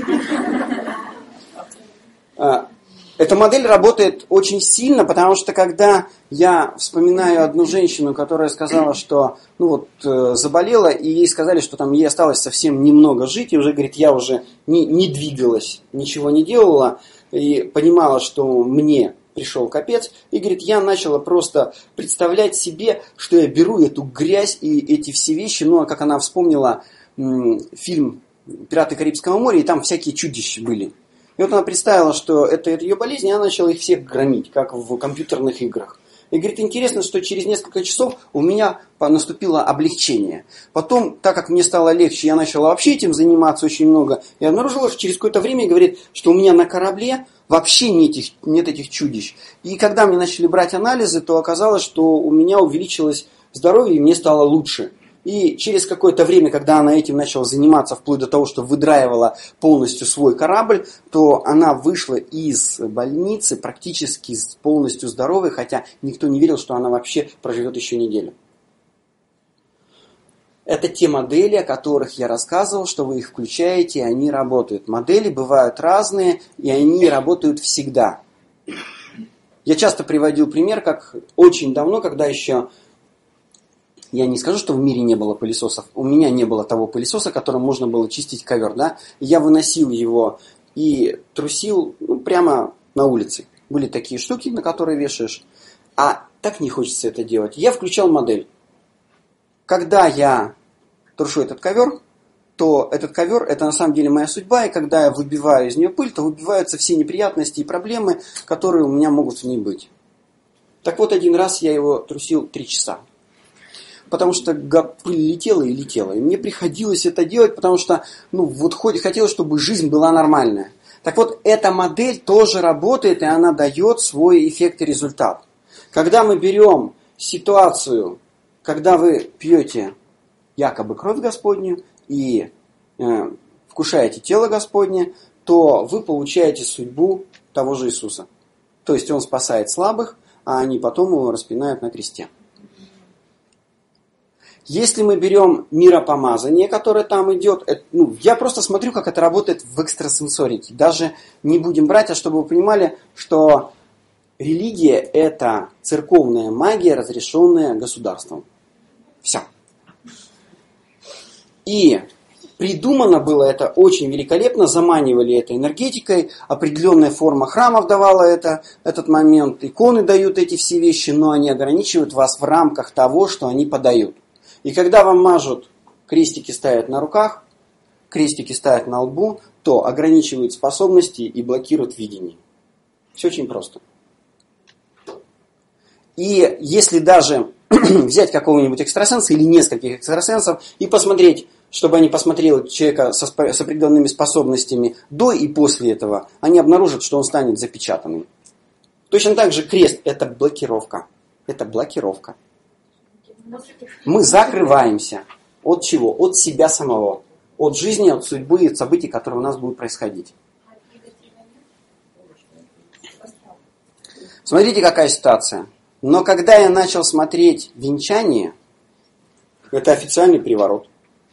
Эта модель работает очень сильно, потому что когда я вспоминаю одну женщину, которая сказала, что ну вот, э, заболела, и ей сказали, что там ей осталось совсем немного жить, и уже, говорит, я уже не, не двигалась, ничего не делала, и понимала, что мне пришел капец, и, говорит, я начала просто представлять себе, что я беру эту грязь и эти все вещи, ну, а как она вспомнила м- фильм «Пираты Карибского моря», и там всякие чудища были. И вот она представила, что это, это ее болезнь, и она начала их всех громить, как в компьютерных играх. И говорит, интересно, что через несколько часов у меня наступило облегчение. Потом, так как мне стало легче, я начал вообще этим заниматься очень много. И обнаружила, что через какое-то время, говорит, что у меня на корабле вообще нет этих, нет этих чудищ. И когда мне начали брать анализы, то оказалось, что у меня увеличилось здоровье и мне стало лучше. И через какое-то время, когда она этим начала заниматься, вплоть до того, что выдраивала полностью свой корабль, то она вышла из больницы практически полностью здоровой, хотя никто не верил, что она вообще проживет еще неделю. Это те модели, о которых я рассказывал, что вы их включаете, и они работают. Модели бывают разные, и они работают всегда. Я часто приводил пример, как очень давно, когда еще... Я не скажу, что в мире не было пылесосов. У меня не было того пылесоса, которым можно было чистить ковер. Да? Я выносил его и трусил ну, прямо на улице. Были такие штуки, на которые вешаешь. А так не хочется это делать. Я включал модель. Когда я трушу этот ковер, то этот ковер это на самом деле моя судьба. И когда я выбиваю из нее пыль, то выбиваются все неприятности и проблемы, которые у меня могут в ней быть. Так вот, один раз я его трусил три часа. Потому что пыль летела и летела. И мне приходилось это делать, потому что ну, вот хоть, хотелось, чтобы жизнь была нормальная. Так вот, эта модель тоже работает, и она дает свой эффект и результат. Когда мы берем ситуацию, когда вы пьете якобы кровь Господню и э, вкушаете тело Господне, то вы получаете судьбу того же Иисуса. То есть Он спасает слабых, а они потом его распинают на кресте. Если мы берем миропомазание, которое там идет, это, ну, я просто смотрю, как это работает в экстрасенсорике. Даже не будем брать, а чтобы вы понимали, что религия – это церковная магия, разрешенная государством. Все. И придумано было это очень великолепно, заманивали это энергетикой, определенная форма храмов давала это, этот момент, иконы дают эти все вещи, но они ограничивают вас в рамках того, что они подают. И когда вам мажут, крестики ставят на руках, крестики ставят на лбу, то ограничивают способности и блокируют видение. Все очень просто. И если даже взять какого-нибудь экстрасенса или нескольких экстрасенсов и посмотреть, чтобы они посмотрели человека со, с определенными способностями до и после этого, они обнаружат, что он станет запечатанным. Точно так же крест – это блокировка. Это блокировка. Мы закрываемся. От чего? От себя самого. От жизни, от судьбы и от событий, которые у нас будут происходить. Смотрите, какая ситуация. Но когда я начал смотреть венчание, это официальный приворот.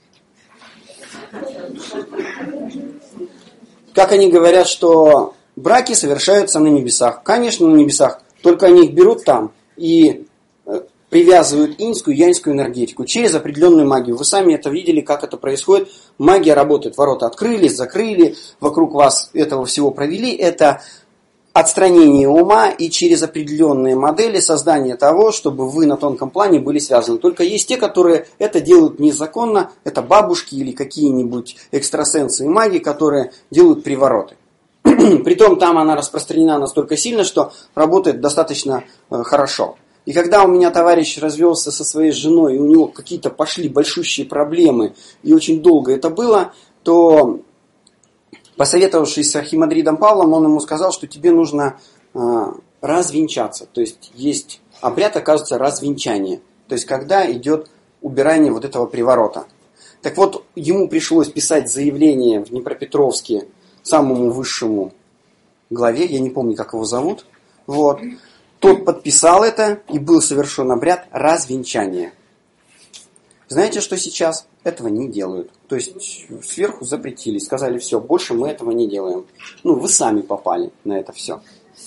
Как они говорят, что браки совершаются на небесах. Конечно, на небесах. Только они их берут там и привязывают иньскую и яньскую энергетику через определенную магию. Вы сами это видели, как это происходит. Магия работает. Ворота открылись, закрыли, вокруг вас этого всего провели. Это отстранение ума и через определенные модели создание того, чтобы вы на тонком плане были связаны. Только есть те, которые это делают незаконно. Это бабушки или какие-нибудь экстрасенсы и маги, которые делают привороты. Притом там она распространена настолько сильно, что работает достаточно э, хорошо. И когда у меня товарищ развелся со своей женой, и у него какие-то пошли большущие проблемы, и очень долго это было, то, посоветовавшись с архимандритом Павлом, он ему сказал, что тебе нужно э, развенчаться. То есть есть обряд, оказывается, развенчание. То есть когда идет убирание вот этого приворота. Так вот, ему пришлось писать заявление в Днепропетровске самому высшему главе, я не помню, как его зовут, вот. Тот подписал это, и был совершен обряд развенчания. Знаете, что сейчас? Этого не делают. То есть сверху запретили, сказали, все, больше мы этого не делаем. Ну, вы сами попали на это все.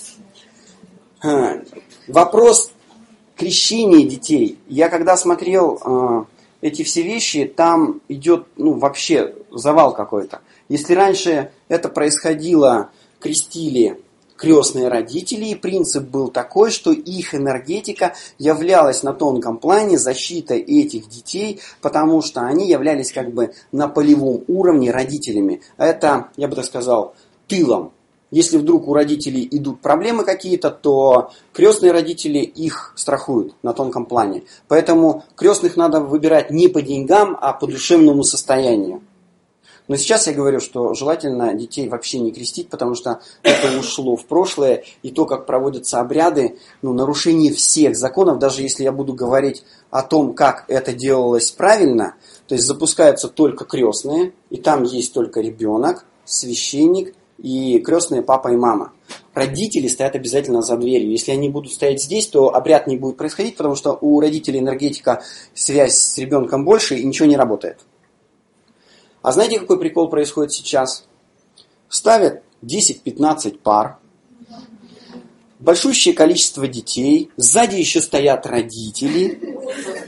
Вопрос крещения детей. Я когда смотрел э, эти все вещи, там идет ну, вообще завал какой-то. Если раньше это происходило, крестили крестные родители, и принцип был такой, что их энергетика являлась на тонком плане защитой этих детей, потому что они являлись как бы на полевом уровне родителями. Это, я бы так сказал, тылом. если вдруг у родителей идут проблемы какие-то, то крестные родители их страхуют на тонком плане. Поэтому крестных надо выбирать не по деньгам, а по душевному состоянию. Но сейчас я говорю, что желательно детей вообще не крестить, потому что это ушло в прошлое. И то, как проводятся обряды, ну, нарушение всех законов, даже если я буду говорить о том, как это делалось правильно, то есть запускаются только крестные, и там есть только ребенок, священник и крестные папа и мама. Родители стоят обязательно за дверью. Если они будут стоять здесь, то обряд не будет происходить, потому что у родителей энергетика, связь с ребенком больше, и ничего не работает. А знаете, какой прикол происходит сейчас? Ставят десять-пятнадцать пар, большущее количество детей, сзади еще стоят родители.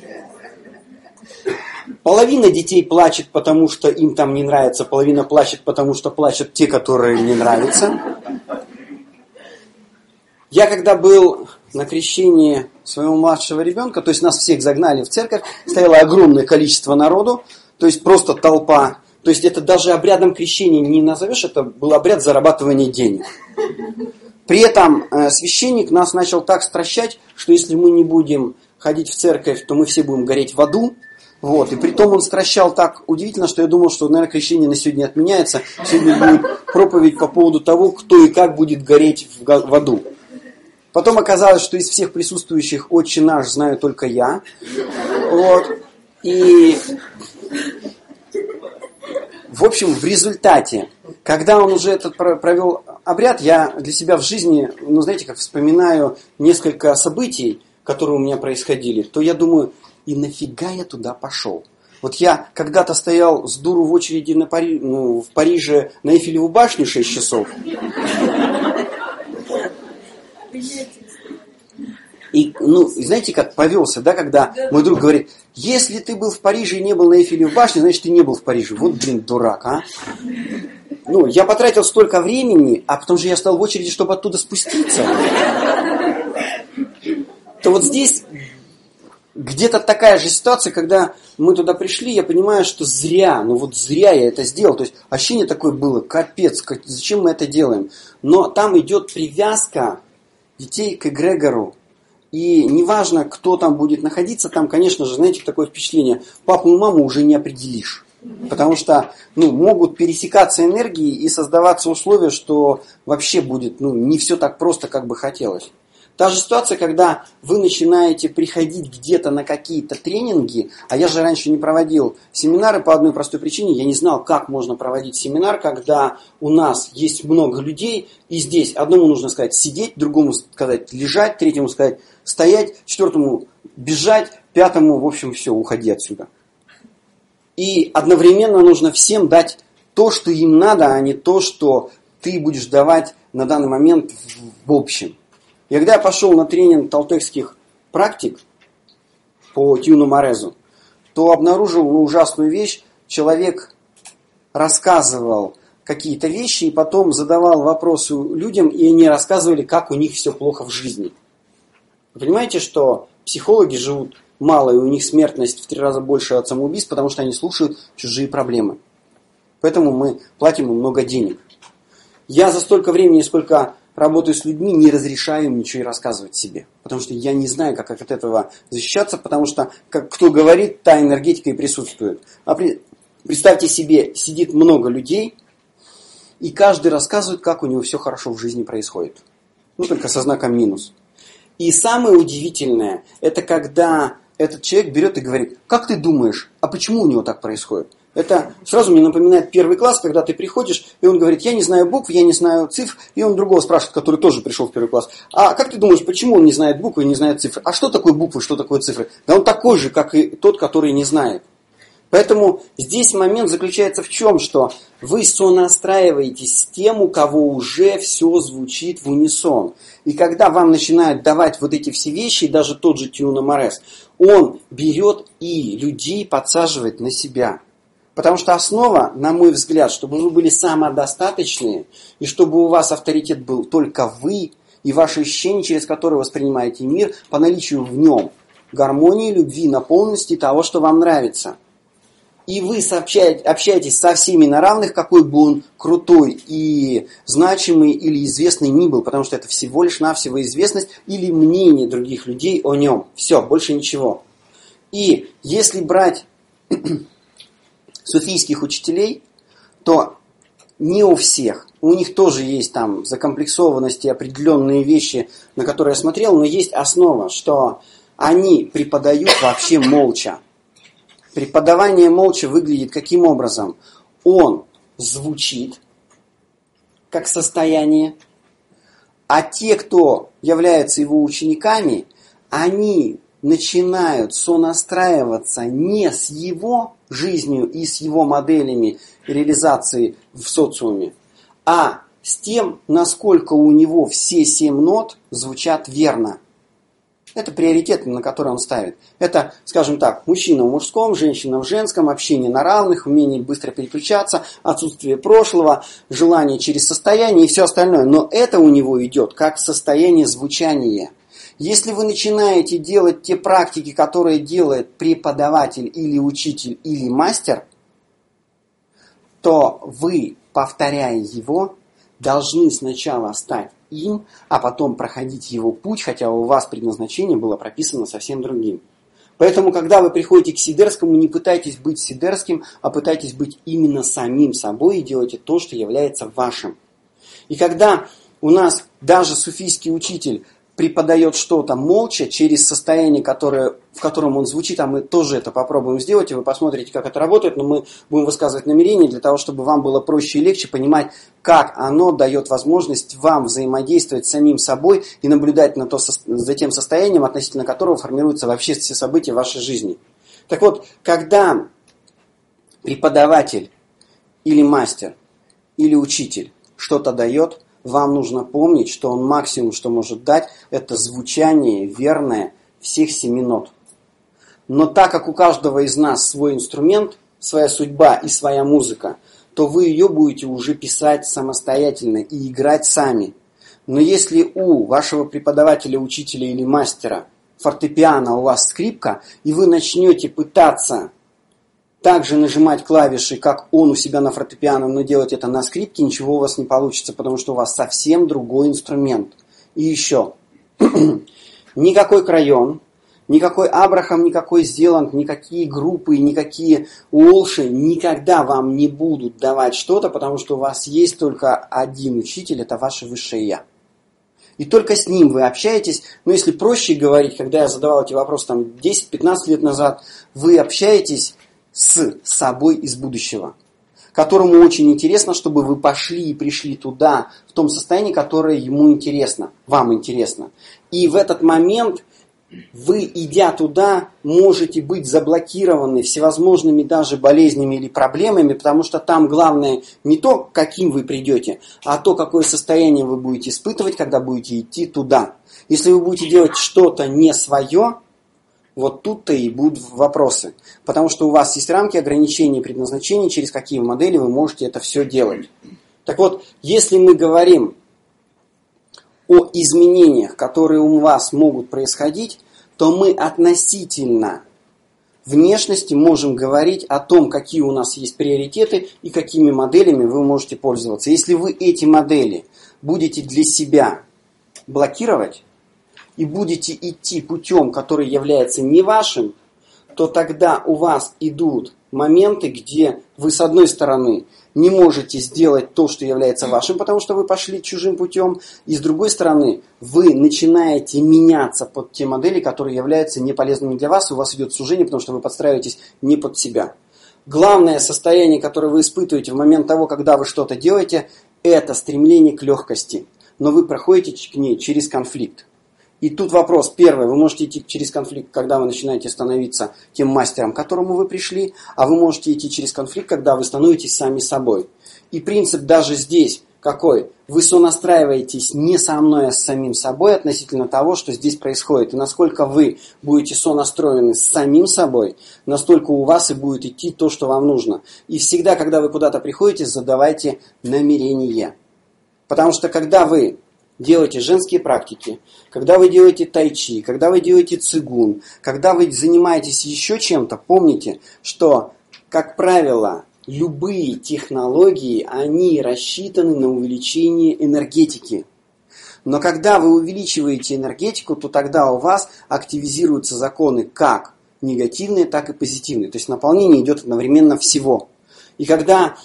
Половина детей плачет, потому что им там не нравится, половина плачет, потому что плачут те, которые не нравятся. Я когда был на крещении своего младшего ребенка, то есть нас всех загнали в церковь, стояло огромное количество народу, то есть просто толпа. То есть это даже обрядом крещения не назовешь, это был обряд зарабатывания денег. При этом э, священник нас начал так стращать, что если мы не будем ходить в церковь, то мы все будем гореть в аду. Вот. И при том он стращал так удивительно, что я думал, что, наверное, крещение на сегодня отменяется. Сегодня будет проповедь по поводу того, кто и как будет гореть в, в аду. Потом оказалось, что из всех присутствующих «Отче наш» знаю только я. Вот. И... В общем, в результате, когда он уже этот провел обряд, я для себя в жизни, ну знаете, как вспоминаю несколько событий, которые у меня происходили, то я думаю, и нафига я туда пошел? Вот я когда-то стоял с дуру в очереди на Пари... ну, в Париже на Эйфелеву башню шесть часов. И, ну, знаете, как повелся, да, когда мой друг говорит, если ты был в Париже и не был на Эйфелевой башне, значит, ты не был в Париже. Вот, блин, дурак, а. Ну, я потратил столько времени, а потом же я стал в очереди, чтобы оттуда спуститься. То вот здесь где-то такая же ситуация, когда мы туда пришли, я понимаю, что зря, ну вот зря я это сделал. То есть ощущение такое было, капец, как, зачем мы это делаем? Но там идет привязка детей к эгрегору. И неважно, кто там будет находиться, там, конечно же, знаете, такое впечатление, папу и маму уже не определишь. Потому что ну, могут пересекаться энергии и создаваться условия, что вообще будет ну, не все так просто, как бы хотелось. Та же ситуация, когда вы начинаете приходить где-то на какие-то тренинги, а я же раньше не проводил семинары по одной простой причине, я не знал, как можно проводить семинар, когда у нас есть много людей, и здесь одному нужно сказать сидеть, другому сказать лежать, третьему сказать стоять, четвертому бежать, пятому, в общем, все, уходи отсюда. И одновременно нужно всем дать то, что им надо, а не то, что ты будешь давать на данный момент в общем. И когда я пошел на тренинг толтекских практик по Тиуну Морезу, то обнаружил ну, ужасную вещь. Человек рассказывал какие-то вещи и потом задавал вопросы людям, и они рассказывали, как у них все плохо в жизни. Вы понимаете, что психологи живут мало, и у них смертность в три раза больше от самоубийств, потому что они слушают чужие проблемы. Поэтому мы платим им много денег. Я за столько времени, сколько работаю с людьми, не разрешаю им ничего и рассказывать себе. Потому что я не знаю, как от этого защищаться, потому что, как кто говорит, та энергетика и присутствует. А при... представьте себе, сидит много людей, и каждый рассказывает, как у него все хорошо в жизни происходит. Ну, только со знаком минус. И самое удивительное, это когда этот человек берет и говорит, как ты думаешь, а почему у него так происходит? Это сразу мне напоминает первый класс, когда ты приходишь, и он говорит, я не знаю букв, я не знаю цифр, и он другого спрашивает, который тоже пришел в первый класс. А как ты думаешь, почему он не знает буквы и не знает цифры? А что такое буквы, что такое цифры? Да он такой же, как и тот, который не знает. Поэтому здесь момент заключается в чем, что вы сонастраиваетесь с тем, у кого уже все звучит в унисон. И когда вам начинают давать вот эти все вещи, даже тот же Тиуна Морез, он берет и людей подсаживает на себя. Потому что основа, на мой взгляд, чтобы вы были самодостаточные, и чтобы у вас авторитет был только вы, и ваше ощущение, через которое воспринимаете мир, по наличию в нем гармонии, любви, наполненности того, что вам нравится. и вы общаетесь со всеми на равных, какой бы он крутой и значимый или известный ни был, потому что это всего лишь навсего известность или мнение других людей о нем. Все, больше ничего. И если брать суфийских учителей, то не у всех. У них тоже есть там закомплексованности, определенные вещи, на которые я смотрел, но есть основа, что они преподают вообще молча. Преподавание молча выглядит каким образом? Он звучит как состояние, а те, кто являются его учениками, они начинают сонастраиваться не с его жизнью и с его моделями реализации в социуме, а с тем, насколько у него все семь нот звучат верно. Это приоритеты, на которые он ставит. Это, скажем так, мужчина в мужском, женщина в женском, общение на равных, умение быстро переключаться, отсутствие прошлого, желание через состояние и все остальное. Но это у него идет как состояние звучания. Если вы начинаете делать те практики, которые делает преподаватель или учитель или мастер, то вы, повторяя его, должны сначала стать им, а потом проходить его путь, хотя у вас предназначение было прописано совсем другим. Поэтому, когда вы приходите к Сидерскому, не пытайтесь быть Сидерским, а пытайтесь быть именно самим собой и делайте то, что является вашим. И когда у нас даже суфийский учитель преподает что-то молча, через состояние, которое, в котором он звучит, а мы тоже это попробуем сделать, и вы посмотрите, как это работает, но мы будем высказывать намерения для того, чтобы вам было проще и легче понимать, как оно дает возможность вам взаимодействовать с самим собой и наблюдать на то, за тем состоянием, относительно которого формируются вообще все события в вашей жизни. Так вот, когда преподаватель или мастер или учитель что-то дает, вам нужно помнить, что он максимум, что может дать, это звучание верное всех семи нот. Но так как у каждого из нас свой инструмент, своя судьба и своя музыка, то вы ее будете уже писать самостоятельно и играть сами. Но если у вашего преподавателя, учителя или мастера фортепиано, у вас скрипка, и вы начнете пытаться также нажимать клавиши, как он у себя на фортепиано, но делать это на скрипке, ничего у вас не получится, потому что у вас совсем другой инструмент. И еще, никакой крайон, никакой Абрахам, никакой Зеланд, никакие группы, никакие Уолши никогда вам не будут давать что-то, потому что у вас есть только один учитель, это ваше высшее Я. И только с ним вы общаетесь, но если проще говорить, когда я задавал эти вопросы там десять-пятнадцать лет назад, вы общаетесь с собой из будущего, которому очень интересно, чтобы вы пошли и пришли туда, в том состоянии, которое ему интересно, вам интересно. И в этот момент вы, идя туда, можете быть заблокированы всевозможными даже болезнями или проблемами, потому что там главное не то, каким вы придете, а то, какое состояние вы будете испытывать, когда будете идти туда. Если вы будете делать что-то не свое, вот тут-то и будут вопросы. Потому что у вас есть рамки, ограничения, предназначения, через какие модели вы можете это все делать. Так вот, если мы говорим о изменениях, которые у вас могут происходить, то мы относительно внешности можем говорить о том, какие у нас есть приоритеты и какими моделями вы можете пользоваться. Если вы эти модели будете для себя блокировать, и будете идти путем, который является не вашим, то тогда у вас идут моменты, где вы с одной стороны не можете сделать то, что является вашим, потому что вы пошли чужим путем, и с другой стороны вы начинаете меняться под те модели, которые являются неполезными для вас, и у вас идет сужение, потому что вы подстраиваетесь не под себя. Главное состояние, которое вы испытываете в момент того, когда вы что-то делаете, это стремление к легкости, но вы проходите к ней через конфликт. И тут вопрос. Первый. Вы можете идти через конфликт, когда вы начинаете становиться тем мастером, к которому вы пришли. А вы можете идти через конфликт, когда вы становитесь сами собой. И принцип даже здесь какой? Вы сонастраиваетесь не со мной, а с самим собой относительно того, что здесь происходит. И насколько вы будете сонастроены с самим собой, настолько у вас и будет идти то, что вам нужно. И всегда, когда вы куда-то приходите, задавайте намерение. Потому что когда вы делаете женские практики, когда вы делаете тайчи, когда вы делаете цигун, когда вы занимаетесь еще чем-то, помните, что как правило, любые технологии, они рассчитаны на увеличение энергетики. Но когда вы увеличиваете энергетику, то тогда у вас активизируются законы как негативные, так и позитивные. То есть наполнение идет одновременно всего. И когда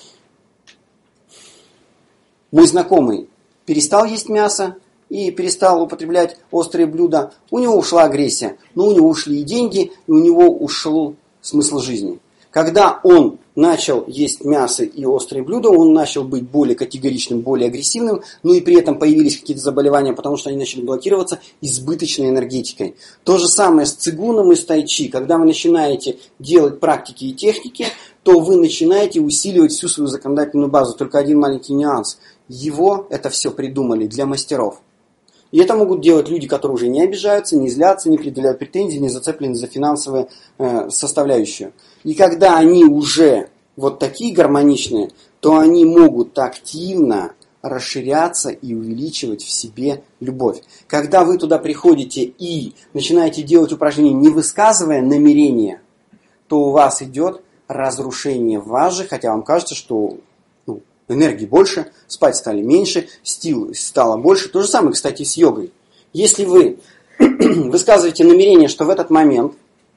мой знакомый перестал есть мясо и перестал употреблять острые блюда, у него ушла агрессия, но у него ушли и деньги, и у него ушел смысл жизни. Когда он начал есть мясо и острые блюда, он начал быть более категоричным, более агрессивным, но и при этом появились какие-то заболевания, потому что они начали блокироваться избыточной энергетикой. То же самое с цигуном и с тайчи. Когда вы начинаете делать практики и техники, то вы начинаете усиливать всю свою законодательную базу. Только один маленький нюанс. Его это все придумали для мастеров. И это могут делать люди, которые уже не обижаются, не злятся, не предъявляют претензий, не зацеплены за финансовую э, составляющую. И когда они уже вот такие гармоничные, то они могут активно расширяться и увеличивать в себе любовь. Когда вы туда приходите и начинаете делать упражнения, не высказывая намерения, то у вас идет разрушение вас же, хотя вам кажется, что энергии больше, спать стали меньше, сил стало больше. То же самое, кстати, с йогой. Если вы высказываете намерение, что в этот момент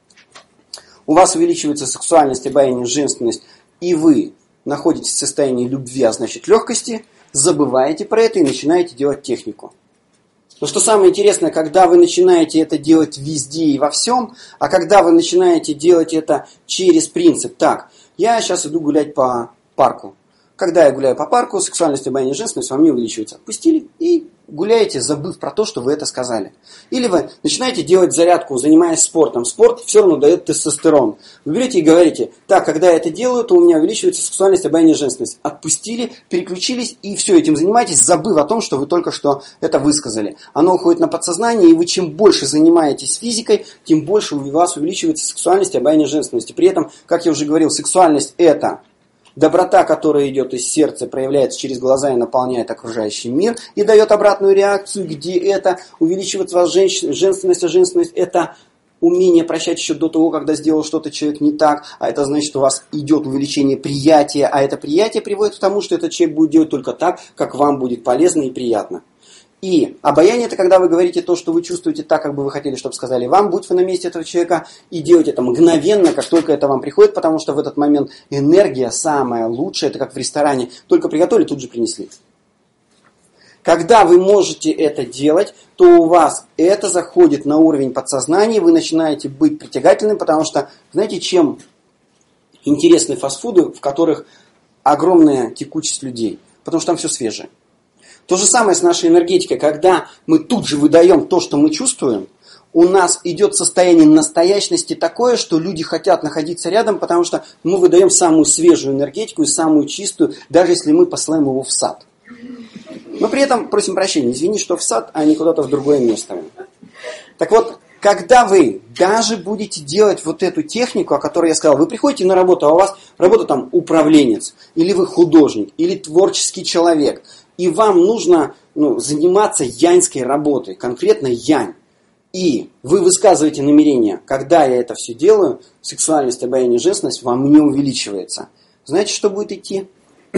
у вас увеличивается сексуальность, обаяние, женственность, и вы находитесь в состоянии любви, а значит легкости, забываете про это и начинаете делать технику. Но что самое интересное, когда вы начинаете это делать везде и во всем, а когда вы начинаете делать это через принцип, так, я сейчас иду гулять по парку. Когда я гуляю по парку, сексуальность, обаяние, женственность во мне увеличивается. Отпустили и гуляете, забыв про то, что вы это сказали. Или вы начинаете делать зарядку, занимаясь спортом. Спорт все равно дает тестостерон. Вы берете и говорите, так, когда я это делаю, то у меня увеличивается сексуальность, обаяние, женственность. Отпустили, переключились и все, этим занимаетесь, забыв о том, что вы только что это высказали. Оно уходит на подсознание, и вы чем больше занимаетесь физикой, тем больше у вас увеличивается сексуальность, обаяние, женственность. При этом, как я уже говорил, сексуальность это доброта, которая идет из сердца, проявляется через глаза и наполняет окружающий мир, и дает обратную реакцию, где это увеличивает вас женственность, а женственность это умение прощать еще до того, когда сделал что-то человек не так, а это значит, у вас идет увеличение приятия, а это приятие приводит к тому, что этот человек будет делать только так, как вам будет полезно и приятно. И обаяние – это когда вы говорите то, что вы чувствуете так, как бы вы хотели, чтобы сказали вам, будь вы на месте этого человека, и делать это мгновенно, как только это вам приходит, потому что в этот момент энергия самая лучшая, это как в ресторане, только приготовили, тут же принесли. Когда вы можете это делать, то у вас это заходит на уровень подсознания, вы начинаете быть притягательным, потому что, знаете, чем интересны фастфуды, в которых огромная текучесть людей? Потому что там все свежее. То же самое с нашей энергетикой. Когда мы тут же выдаем то, что мы чувствуем, у нас идет состояние настоящности такое, что люди хотят находиться рядом, потому что мы выдаем самую свежую энергетику и самую чистую, даже если мы посылаем его в сад. Но при этом просим прощения, извини, что в сад, а не куда-то в другое место. Так вот, когда вы даже будете делать вот эту технику, о которой я сказал, вы приходите на работу, а у вас работа там управленец, или вы художник, или творческий человек, и вам нужно ну, заниматься яньской работой, конкретно янь. И вы высказываете намерение, когда я это все делаю, сексуальность, обаяние, женственность во мне увеличивается. Знаете, что будет идти?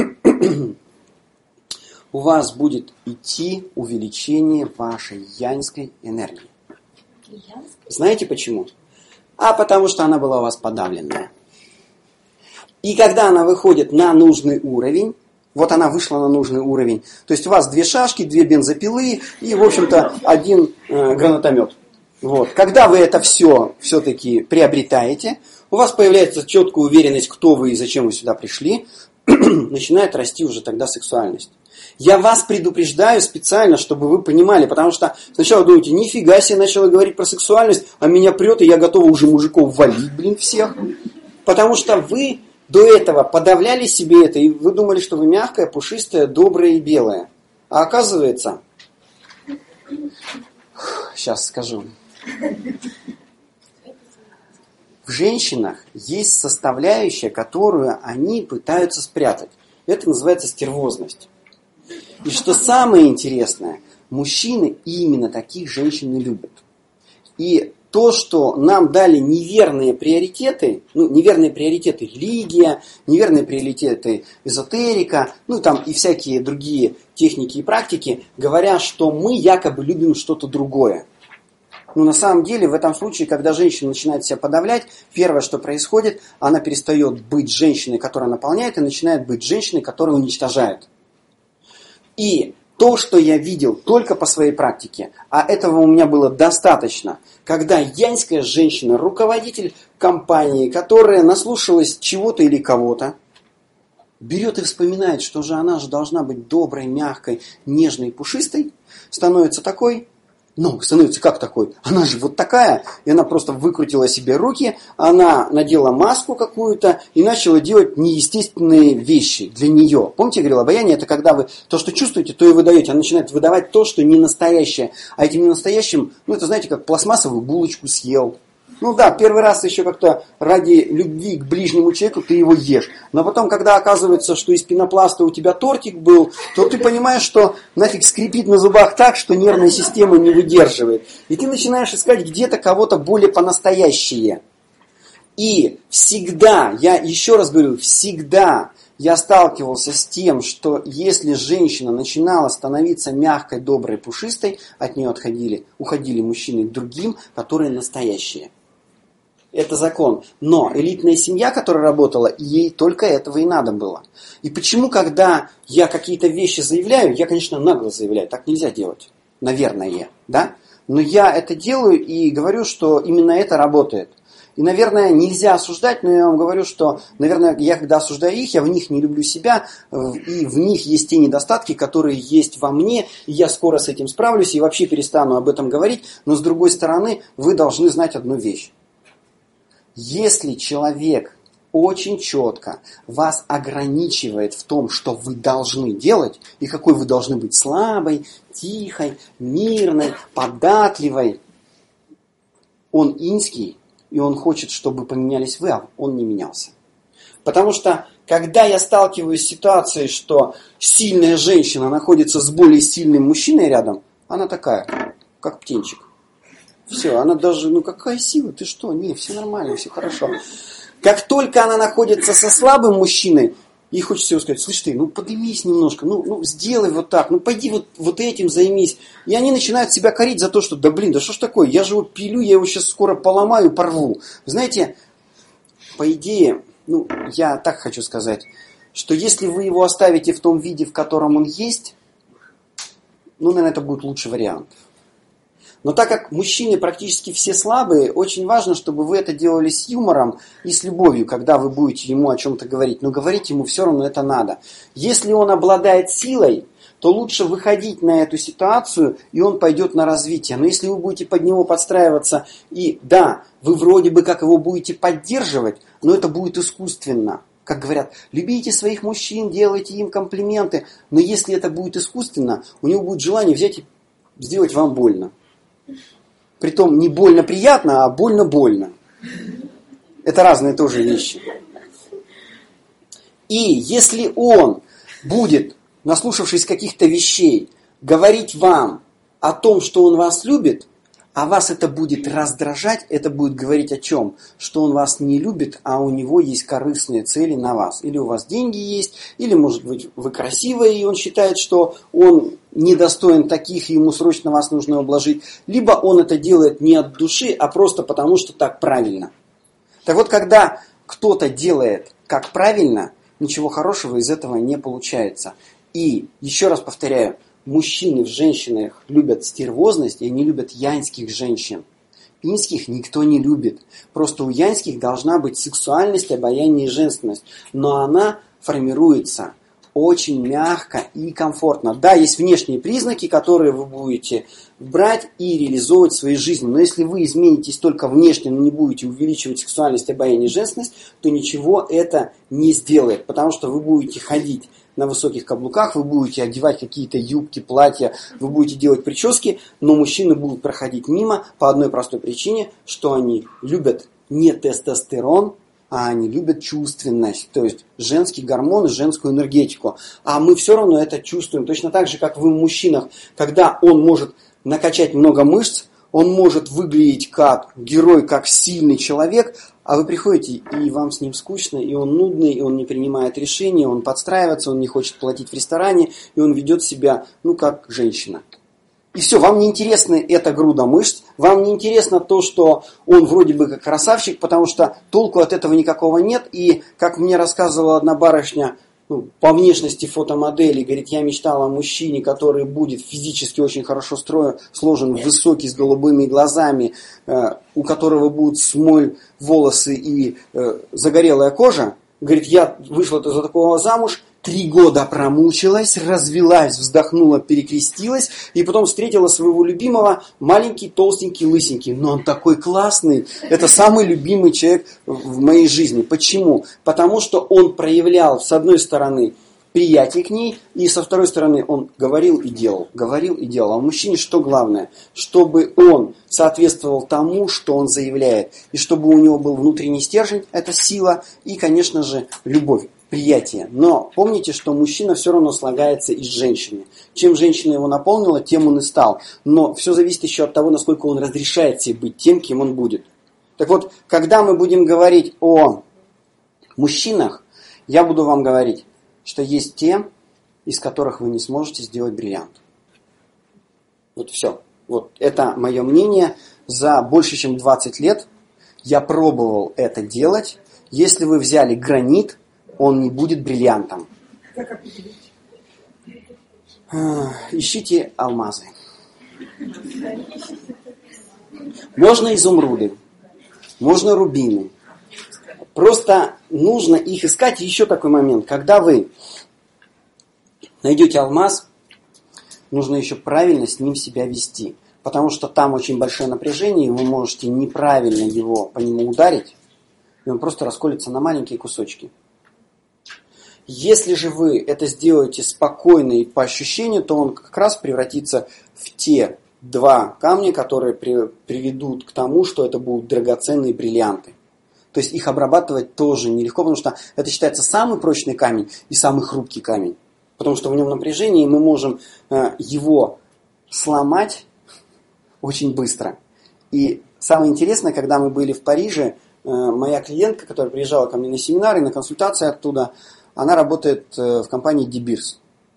У вас будет идти увеличение вашей яньской энергии. Знаете почему? А потому что она была у вас подавленная. И когда она выходит на нужный уровень, вот она вышла на нужный уровень. То есть у вас две шашки, две бензопилы и, в общем-то, один э, гранатомет. Вот. Когда вы это все все-таки приобретаете, у вас появляется четкая уверенность, кто вы и зачем вы сюда пришли, начинает расти уже тогда сексуальность. Я вас предупреждаю специально, чтобы вы понимали, потому что сначала думаете, нифига себе, начала говорить про сексуальность, а меня прет, и я готова уже мужиков валить, блин, всех. Потому что вы до этого подавляли себе это, и вы думали, что вы мягкая, пушистая, добрая и белая. А оказывается, сейчас скажу, в женщинах есть составляющая, которую они пытаются спрятать. Это называется стервозность. И что самое интересное, мужчины именно таких женщин и любят. И то, что нам дали неверные приоритеты, ну, неверные приоритеты религия, неверные приоритеты эзотерика, ну, там и всякие другие техники и практики, говоря, что мы якобы любим что-то другое. Но на самом деле в этом случае, когда женщина начинает себя подавлять, первое, что происходит, она перестает быть женщиной, которая наполняет, и начинает быть женщиной, которая уничтожает. И то, что я видел только по своей практике, а этого у меня было достаточно, когда яньская женщина, руководитель компании, которая наслушалась чего-то или кого-то, берет и вспоминает, что же она же должна быть доброй, мягкой, нежной, пушистой, становится такой. Ну, становится как такой? Она же вот такая. И она просто выкрутила себе руки, она надела маску какую-то и начала делать неестественные вещи для нее. Помните, я говорил, обаяние это когда вы то, что чувствуете, то и выдаете. Она начинает выдавать то, что не настоящее. А этим ненастоящим, ну это знаете, как пластмассовую булочку съел. Ну да, первый раз еще как-то ради любви к ближнему человеку ты его ешь. Но потом, когда оказывается, что из пенопласта у тебя тортик был, то ты понимаешь, что нафиг скрипит на зубах так, что нервная система не выдерживает. И ты начинаешь искать где-то кого-то более по-настоящее. И всегда, я еще раз говорю, всегда я сталкивался с тем, что если женщина начинала становиться мягкой, доброй, пушистой, от нее отходили, уходили мужчины к другим, которые настоящие. Это закон. Но элитная семья, которая работала, ей только этого и надо было. И почему, когда я какие-то вещи заявляю, я, конечно, нагло заявляю, так нельзя делать. Наверное, да? Но я это делаю и говорю, что именно это работает. И, наверное, нельзя осуждать, но я вам говорю, что, наверное, я когда осуждаю их, я в них не люблю себя, и в них есть те недостатки, которые есть во мне, и я скоро с этим справлюсь и вообще перестану об этом говорить. Но, с другой стороны, вы должны знать одну вещь. Если человек очень четко вас ограничивает в том, что вы должны делать, и какой вы должны быть слабой, тихой, мирной, податливой, он инский, и он хочет, чтобы поменялись вы, а он не менялся. Потому что, когда я сталкиваюсь с ситуацией, что сильная женщина находится с более сильным мужчиной рядом, она такая, как птенчик. Все, она даже, ну какая сила, ты что? Не, все нормально, все хорошо. Как только она находится со слабым мужчиной, ей хочется ему сказать, слышь ты, ну поднимись немножко, ну, ну сделай вот так, ну пойди вот, вот этим займись. И они начинают себя корить за то, что, да блин, да что ж такое, я же его пилю, я его сейчас скоро поломаю, порву. Знаете, по идее, ну я так хочу сказать, что если вы его оставите в том виде, в котором он есть, ну, наверное, это будет лучший вариант. Но так как мужчины практически все слабые, очень важно, чтобы вы это делали с юмором и с любовью, когда вы будете ему о чем-то говорить. Но говорить ему все равно это надо. Если он обладает силой, то лучше выходить на эту ситуацию, и он пойдет на развитие. Но если вы будете под него подстраиваться, и да, вы вроде бы как его будете поддерживать, но это будет искусственно. Как говорят, любите своих мужчин, делайте им комплименты. Но если это будет искусственно, у него будет желание взять и сделать вам больно. Притом не больно приятно, а больно-больно. Это разные тоже вещи. И если он будет, наслушавшись каких-то вещей, говорить вам о том, что он вас любит, а вас это будет раздражать, это будет говорить о чем? Что он вас не любит, а у него есть корыстные цели на вас. Или у вас деньги есть, или, может быть, вы красивая, и он считает, что он недостоин таких, и ему срочно вас нужно обложить. Либо он это делает не от души, а просто потому, что так правильно. Так вот, когда кто-то делает как правильно, ничего хорошего из этого не получается. И, еще раз повторяю, мужчины в женщинах любят стервозность, и они любят яньских женщин. Инских никто не любит. Просто у яньских должна быть сексуальность, обаяние и женственность. Но она формируется очень мягко и комфортно. Да, есть внешние признаки, которые вы будете брать и реализовывать в своей жизни. Но если вы изменитесь только внешне, но не будете увеличивать сексуальность, обаяние и женственность, то ничего это не сделает. Потому что вы будете ходить на высоких каблуках, вы будете одевать какие-то юбки, платья, вы будете делать прически, но мужчины будут проходить мимо по одной простой причине, что они любят не тестостерон, а они любят чувственность, то есть женский гормон и женскую энергетику. А мы все равно это чувствуем, точно так же, как вы в мужчинах, когда он может накачать много мышц, он может выглядеть как герой, как сильный человек, а вы приходите, и вам с ним скучно, и он нудный, и он не принимает решения, он подстраивается, он не хочет платить в ресторане, и он ведет себя, ну, как женщина. И все, вам не интересна эта груда мышц, вам не интересно то, что он вроде бы как красавчик, потому что толку от этого никакого нет. И, как мне рассказывала одна барышня, ну, по внешности фотомодели, говорит, я мечтала о мужчине, который будет физически очень хорошо строен, сложен, высокий, с голубыми глазами, э, у которого будут смоль волосы и э, загорелая кожа. Говорит, я вышла за такого замуж, три года промучилась, развелась, вздохнула, перекрестилась, и потом встретила своего любимого, маленький, толстенький, лысенький. Но он такой классный. Это самый любимый человек в моей жизни. Почему? Потому что он проявлял, с одной стороны, приятие к ней, и со второй стороны, он говорил и делал. Говорил и делал. А у мужчине что главное? Чтобы он соответствовал тому, что он заявляет. И чтобы у него был внутренний стержень, это сила, и, конечно же, любовь. Приятие. Но помните, что мужчина все равно слагается из женщины. Чем женщина его наполнила, тем он и стал. Но все зависит еще от того, насколько он разрешает себе быть тем, кем он будет. Так вот, когда мы будем говорить о мужчинах, я буду вам говорить, что есть те, из которых вы не сможете сделать бриллиант. Вот все. Вот это мое мнение. За больше чем двадцать лет я пробовал это делать. Если вы взяли гранит, он не будет бриллиантом. Как определить? Ищите алмазы. Можно изумруды, можно рубины. Просто нужно их искать. И еще такой момент. Когда вы найдете алмаз, нужно еще правильно с ним себя вести. Потому что там очень большое напряжение, и вы можете неправильно его по нему ударить, и он просто расколется на маленькие кусочки. Если же вы это сделаете спокойно и по ощущению, то он как раз превратится в те два камня, которые при, приведут к тому, что это будут драгоценные бриллианты. То есть их обрабатывать тоже нелегко, потому что это считается самый прочный камень и самый хрупкий камень. Потому что в нем напряжение, и мы можем э, его сломать очень быстро. И самое интересное, когда мы были в Париже, э, моя клиентка, которая приезжала ко мне на семинары, на консультации оттуда, она работает в компании De Beers.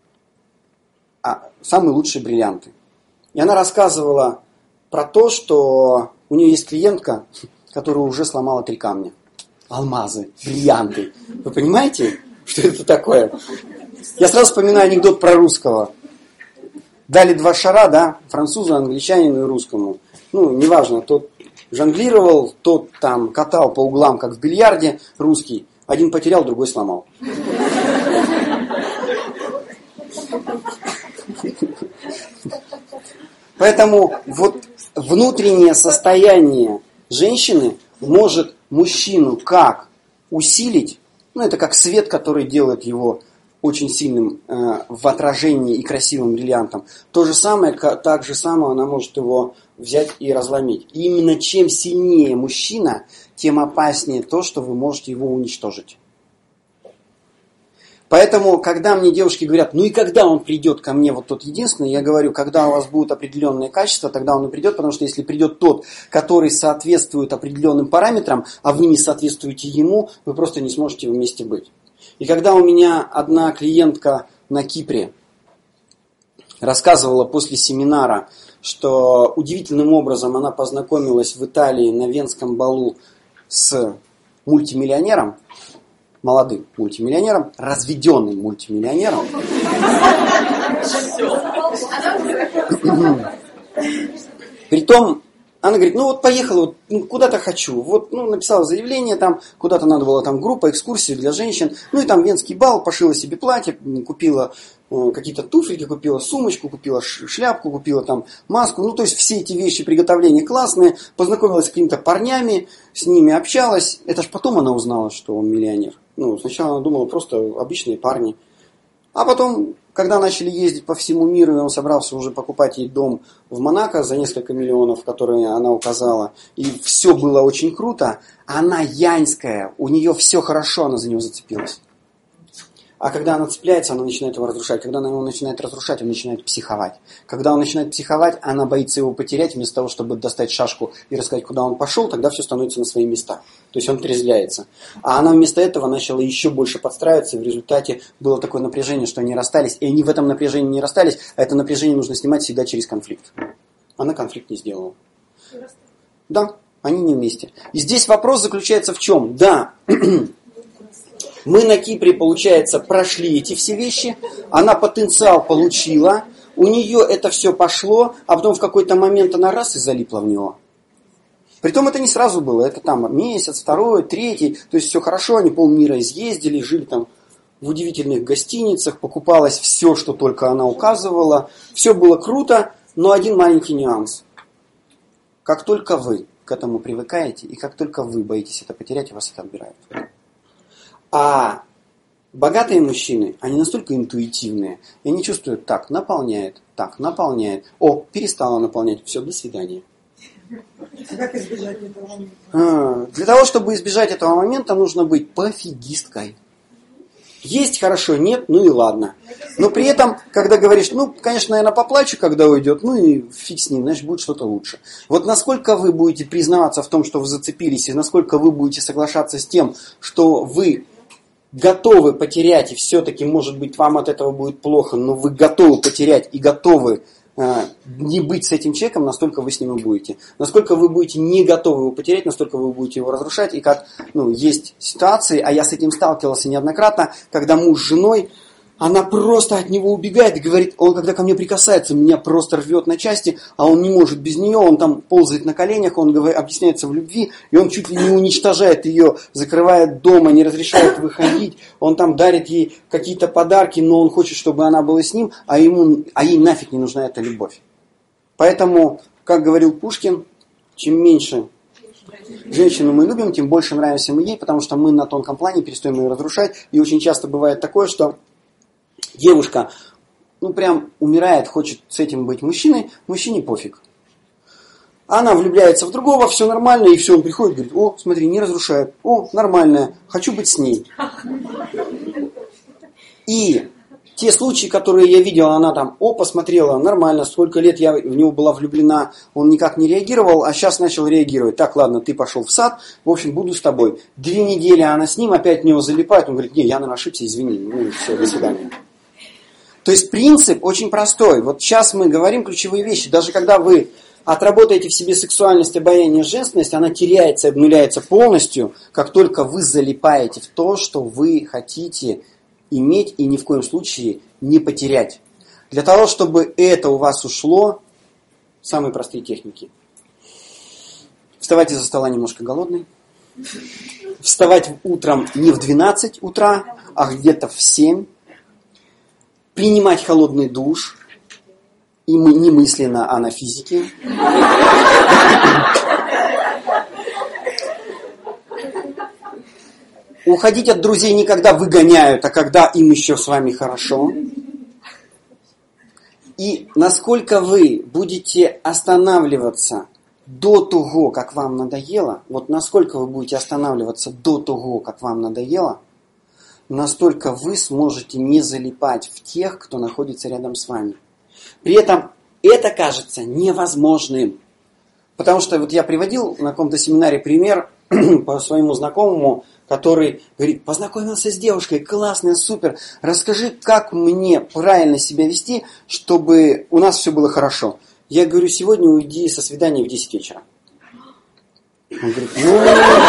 А, самые лучшие бриллианты. И она рассказывала про то, что у нее есть клиентка, которая уже сломала три камня. Алмазы, бриллианты. Вы понимаете, что это такое? Я сразу вспоминаю анекдот про русского. Дали два шара, да, французу, англичанину и русскому. Ну, неважно, тот жонглировал, тот там катал по углам, как в бильярде, русский. Один потерял, другой сломал. Поэтому вот внутреннее состояние женщины может мужчину как усилить, ну это как свет, который делает его очень сильным э, в отражении и красивым бриллиантом. То же самое, так же самое она может его взять и разломить. И именно чем сильнее мужчина, тем опаснее то, что вы можете его уничтожить. Поэтому, когда мне девушки говорят, ну и когда он придет ко мне, вот тот единственный, я говорю, когда у вас будут определенные качества, тогда он и придет, потому что если придет тот, который соответствует определенным параметрам, а вы не соответствуете ему, вы просто не сможете вместе быть. И когда у меня одна клиентка на Кипре рассказывала после семинара, что удивительным образом она познакомилась в Италии на Венском балу с мультимиллионером, молодым мультимиллионером, разведенным мультимиллионером. Притом, она говорит, ну вот поехала, вот, ну, куда-то хочу. Вот, ну, написала заявление, там, куда-то надо было, там, группа, экскурсии для женщин. Ну, и там Венский бал, пошила себе платье, купила э, какие-то туфельки, купила сумочку, купила шляпку, купила там маску. Ну, то есть, все эти вещи, приготовления классные. Познакомилась с какими-то парнями, с ними общалась. Это ж потом она узнала, что он миллионер. Ну, сначала она думала, просто обычные парни. А потом, когда начали ездить по всему миру, и он собрался уже покупать ей дом в Монако за несколько миллионов, которые она указала, и все было очень круто, она яньская, у нее все хорошо, она за него зацепилась. А когда она цепляется, она начинает его разрушать. Когда она его начинает разрушать, он начинает психовать. Когда он начинает психовать, она боится его потерять. Вместо того, чтобы достать шашку и рассказать, куда он пошел, тогда все становится на свои места. То есть он трезвляется. А она вместо этого начала еще больше подстраиваться. И в результате было такое напряжение, что они расстались. И они в этом напряжении не расстались, а это напряжение нужно снимать всегда через конфликт. Она конфликт не сделала. Да, они не вместе. И здесь вопрос заключается в чем? Да, мы на Кипре, получается, прошли эти все вещи, она потенциал получила, у нее это все пошло, а потом в какой-то момент она раз и залипла в него. Притом это не сразу было, это там месяц, второй, третий, то есть все хорошо, они полмира изъездили, жили там в удивительных гостиницах, покупалось все, что только она указывала, все было круто, но один маленький нюанс. Как только вы к этому привыкаете, и как только вы боитесь это потерять, вас это отбирают. А богатые мужчины, они настолько интуитивные, и они чувствуют, так, наполняет, так, наполняет. О, перестала наполнять, все, до свидания. А как избежать этого момента? А, для того, чтобы избежать этого момента, нужно быть пофигисткой. Есть хорошо, нет, ну и ладно. Но при этом, когда говоришь, ну, конечно, наверное, поплачу, когда уйдет, ну и фиг с ним, значит, будет что-то лучше. Вот насколько вы будете признаваться в том, что вы зацепились, и насколько вы будете соглашаться с тем, что вы готовы потерять, и все-таки, может быть, вам от этого будет плохо, но вы готовы потерять и готовы э, не быть с этим человеком, настолько вы с ним и будете. Насколько вы будете не готовы его потерять, настолько вы будете его разрушать. И как, ну, есть ситуации, а я с этим сталкивался неоднократно, когда муж с женой, она просто от него убегает и говорит, он когда ко мне прикасается, меня просто рвет на части, а он не может без нее, он там ползает на коленях, он говорит, объясняется в любви, и он чуть ли не уничтожает ее, закрывает дома, не разрешает выходить, он там дарит ей какие-то подарки, но он хочет, чтобы она была с ним, а, ему, а ей нафиг не нужна эта любовь. Поэтому, как говорил Пушкин, чем меньше женщину мы любим, тем больше нравимся мы ей, потому что мы на тонком плане перестаем ее разрушать, и очень часто бывает такое, что девушка, ну прям умирает, хочет с этим быть мужчиной, мужчине пофиг. Она влюбляется в другого, все нормально, и все, он приходит, говорит, о, смотри, не разрушает, о, нормальная, хочу быть с ней. И те случаи, которые я видел, она там, о, посмотрела, нормально, сколько лет я в него была влюблена, он никак не реагировал, а сейчас начал реагировать. Так, ладно, ты пошел в сад, в общем, буду с тобой. Две недели она с ним, опять в него залипает, он говорит, не, я, наверное, ошибся, извини, ну все, до свидания. То есть принцип очень простой. Вот сейчас мы говорим ключевые вещи. Даже когда вы отработаете в себе сексуальность, обаяние, женственность, она теряется и обнуляется полностью, как только вы залипаете в то, что вы хотите иметь и ни в коем случае не потерять. Для того, чтобы это у вас ушло, самые простые техники. Вставать из-за стола немножко голодный. Вставать утром не в двенадцать утра, а где-то в семь. Принимать холодный душ. И мы не мысленно, а на физике. Уходить от друзей не когда выгоняют, а когда им еще с вами хорошо. И насколько вы будете останавливаться до того, как вам надоело, вот насколько вы будете останавливаться до того, как вам надоело, настолько вы сможете не залипать в тех, кто находится рядом с вами. При этом это кажется невозможным. Потому что вот я приводил на каком-то семинаре пример по своему знакомому, который говорит, познакомился с девушкой, классная, супер, расскажи, как мне правильно себя вести, чтобы у нас все было хорошо. Я говорю, сегодня уйди со свидания в десять вечера. Он говорит, ну...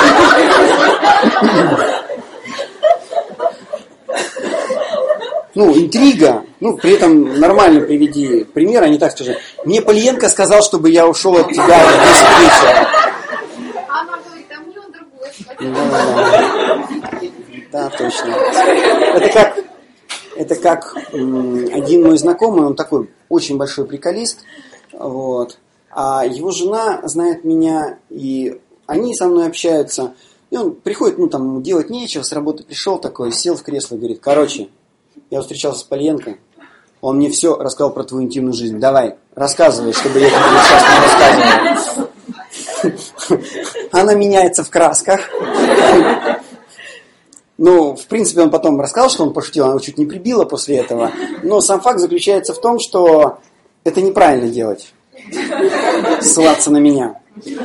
Ну, интрига, ну, при этом нормально приведи пример, а не так скажи. Мне Польенко сказал, чтобы я ушел от тебя в десять вечера. Она говорит, а мне он другой. Да, да, точно. Это как, это как м, один мой знакомый, он такой очень большой приколист, вот, а его жена знает меня, и они со мной общаются, и он приходит, ну, там, делать нечего, с работы пришел такой, сел в кресло и говорит, короче, я встречался с Польенко, он мне все рассказал про твою интимную жизнь. Давай, рассказывай, чтобы я тебе сейчас не рассказывал. Она меняется в красках. Ну, в принципе, он потом рассказал, что он пошутил, она его чуть не прибила после этого. Но сам факт заключается в том, что это неправильно делать. Ссылаться на меня.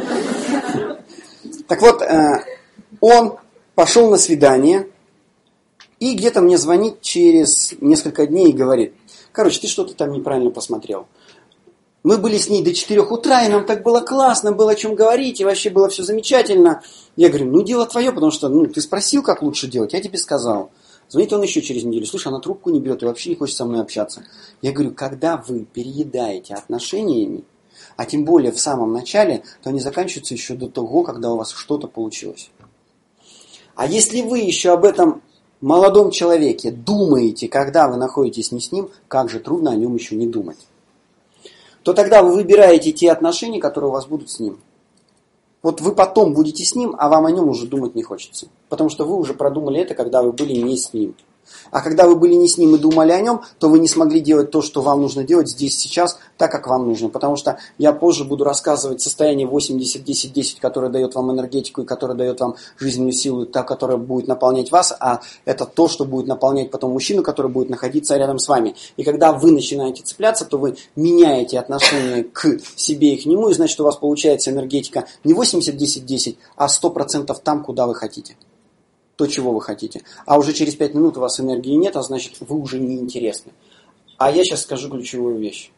Так вот, он пошел на свидание и где-то мне звонит через несколько дней и говорит: короче, ты что-то там неправильно посмотрел. Мы были с ней до четырех утра, и нам так было классно, было о чем говорить, и вообще было все замечательно. Я говорю: ну, дело твое, потому что ну, ты спросил, как лучше делать, я тебе сказал. Звонит он еще через неделю: слушай, она трубку не берет и вообще не хочет со мной общаться. Я говорю: когда вы переедаете отношениями, а тем более в самом начале, то они заканчиваются еще до того, когда у вас что-то получилось. А если вы еще об этом молодом человеке думаете, когда вы находитесь не с ним, как же трудно о нем еще не думать. То тогда вы выбираете те отношения, которые у вас будут с ним. Вот вы потом будете с ним, а вам о нем уже думать не хочется. Потому что вы уже продумали это, когда вы были не с ним. А когда вы были не с ним и думали о нем, то вы не смогли делать то, что вам нужно делать здесь, сейчас, так, как вам нужно. Потому что я позже буду рассказывать состояние восемьдесят десять десять, которое дает вам энергетику и которое дает вам жизненную силу, та, которая будет наполнять вас, а это то, что будет наполнять потом мужчину, который будет находиться рядом с вами. И когда вы начинаете цепляться, то вы меняете отношение к себе и к нему, и значит, у вас получается энергетика не восемьдесят десять десять, а сто процентов там, куда вы хотите. То, чего вы хотите. А уже через пять минут у вас энергии нет, а значит, вы уже не интересны. А я сейчас скажу ключевую вещь.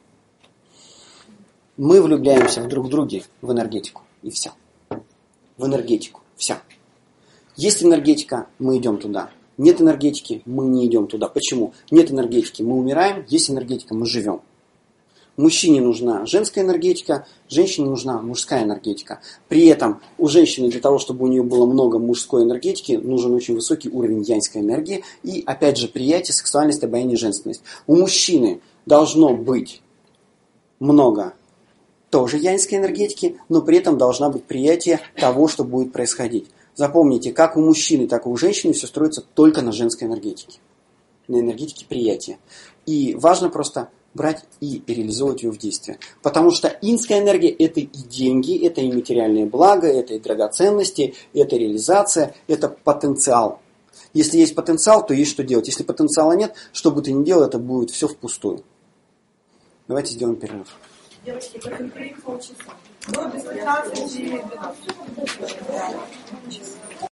Мы влюбляемся в друг друга в энергетику. И все. В энергетику. Все. Есть энергетика, мы идем туда. Нет энергетики, мы не идем туда. Почему? Нет энергетики, мы умираем. Есть энергетика, мы живем. Мужчине нужна женская энергетика, женщине нужна мужская энергетика. При этом у женщины для того, чтобы у нее было много мужской энергетики, нужен очень высокий уровень янской энергии и, опять же, приятие, сексуальность, обаяние, женственность. У мужчины должно быть много тоже янской энергетики, но при этом должна быть приятие того, что будет происходить. Запомните, как у мужчины, так и у женщины все строится только на женской энергетике. На энергетике приятия. И важно просто брать и реализовывать ее в действие. Потому что инская энергия – это и деньги, это и материальные блага, это и драгоценности, это реализация, это потенциал. Если есть потенциал, то есть что делать. Если потенциала нет, что бы ты ни делал, это будет все впустую. Давайте сделаем перерыв. Девочки, как он приехал часа? Ну, без пятнадцати двенадцати.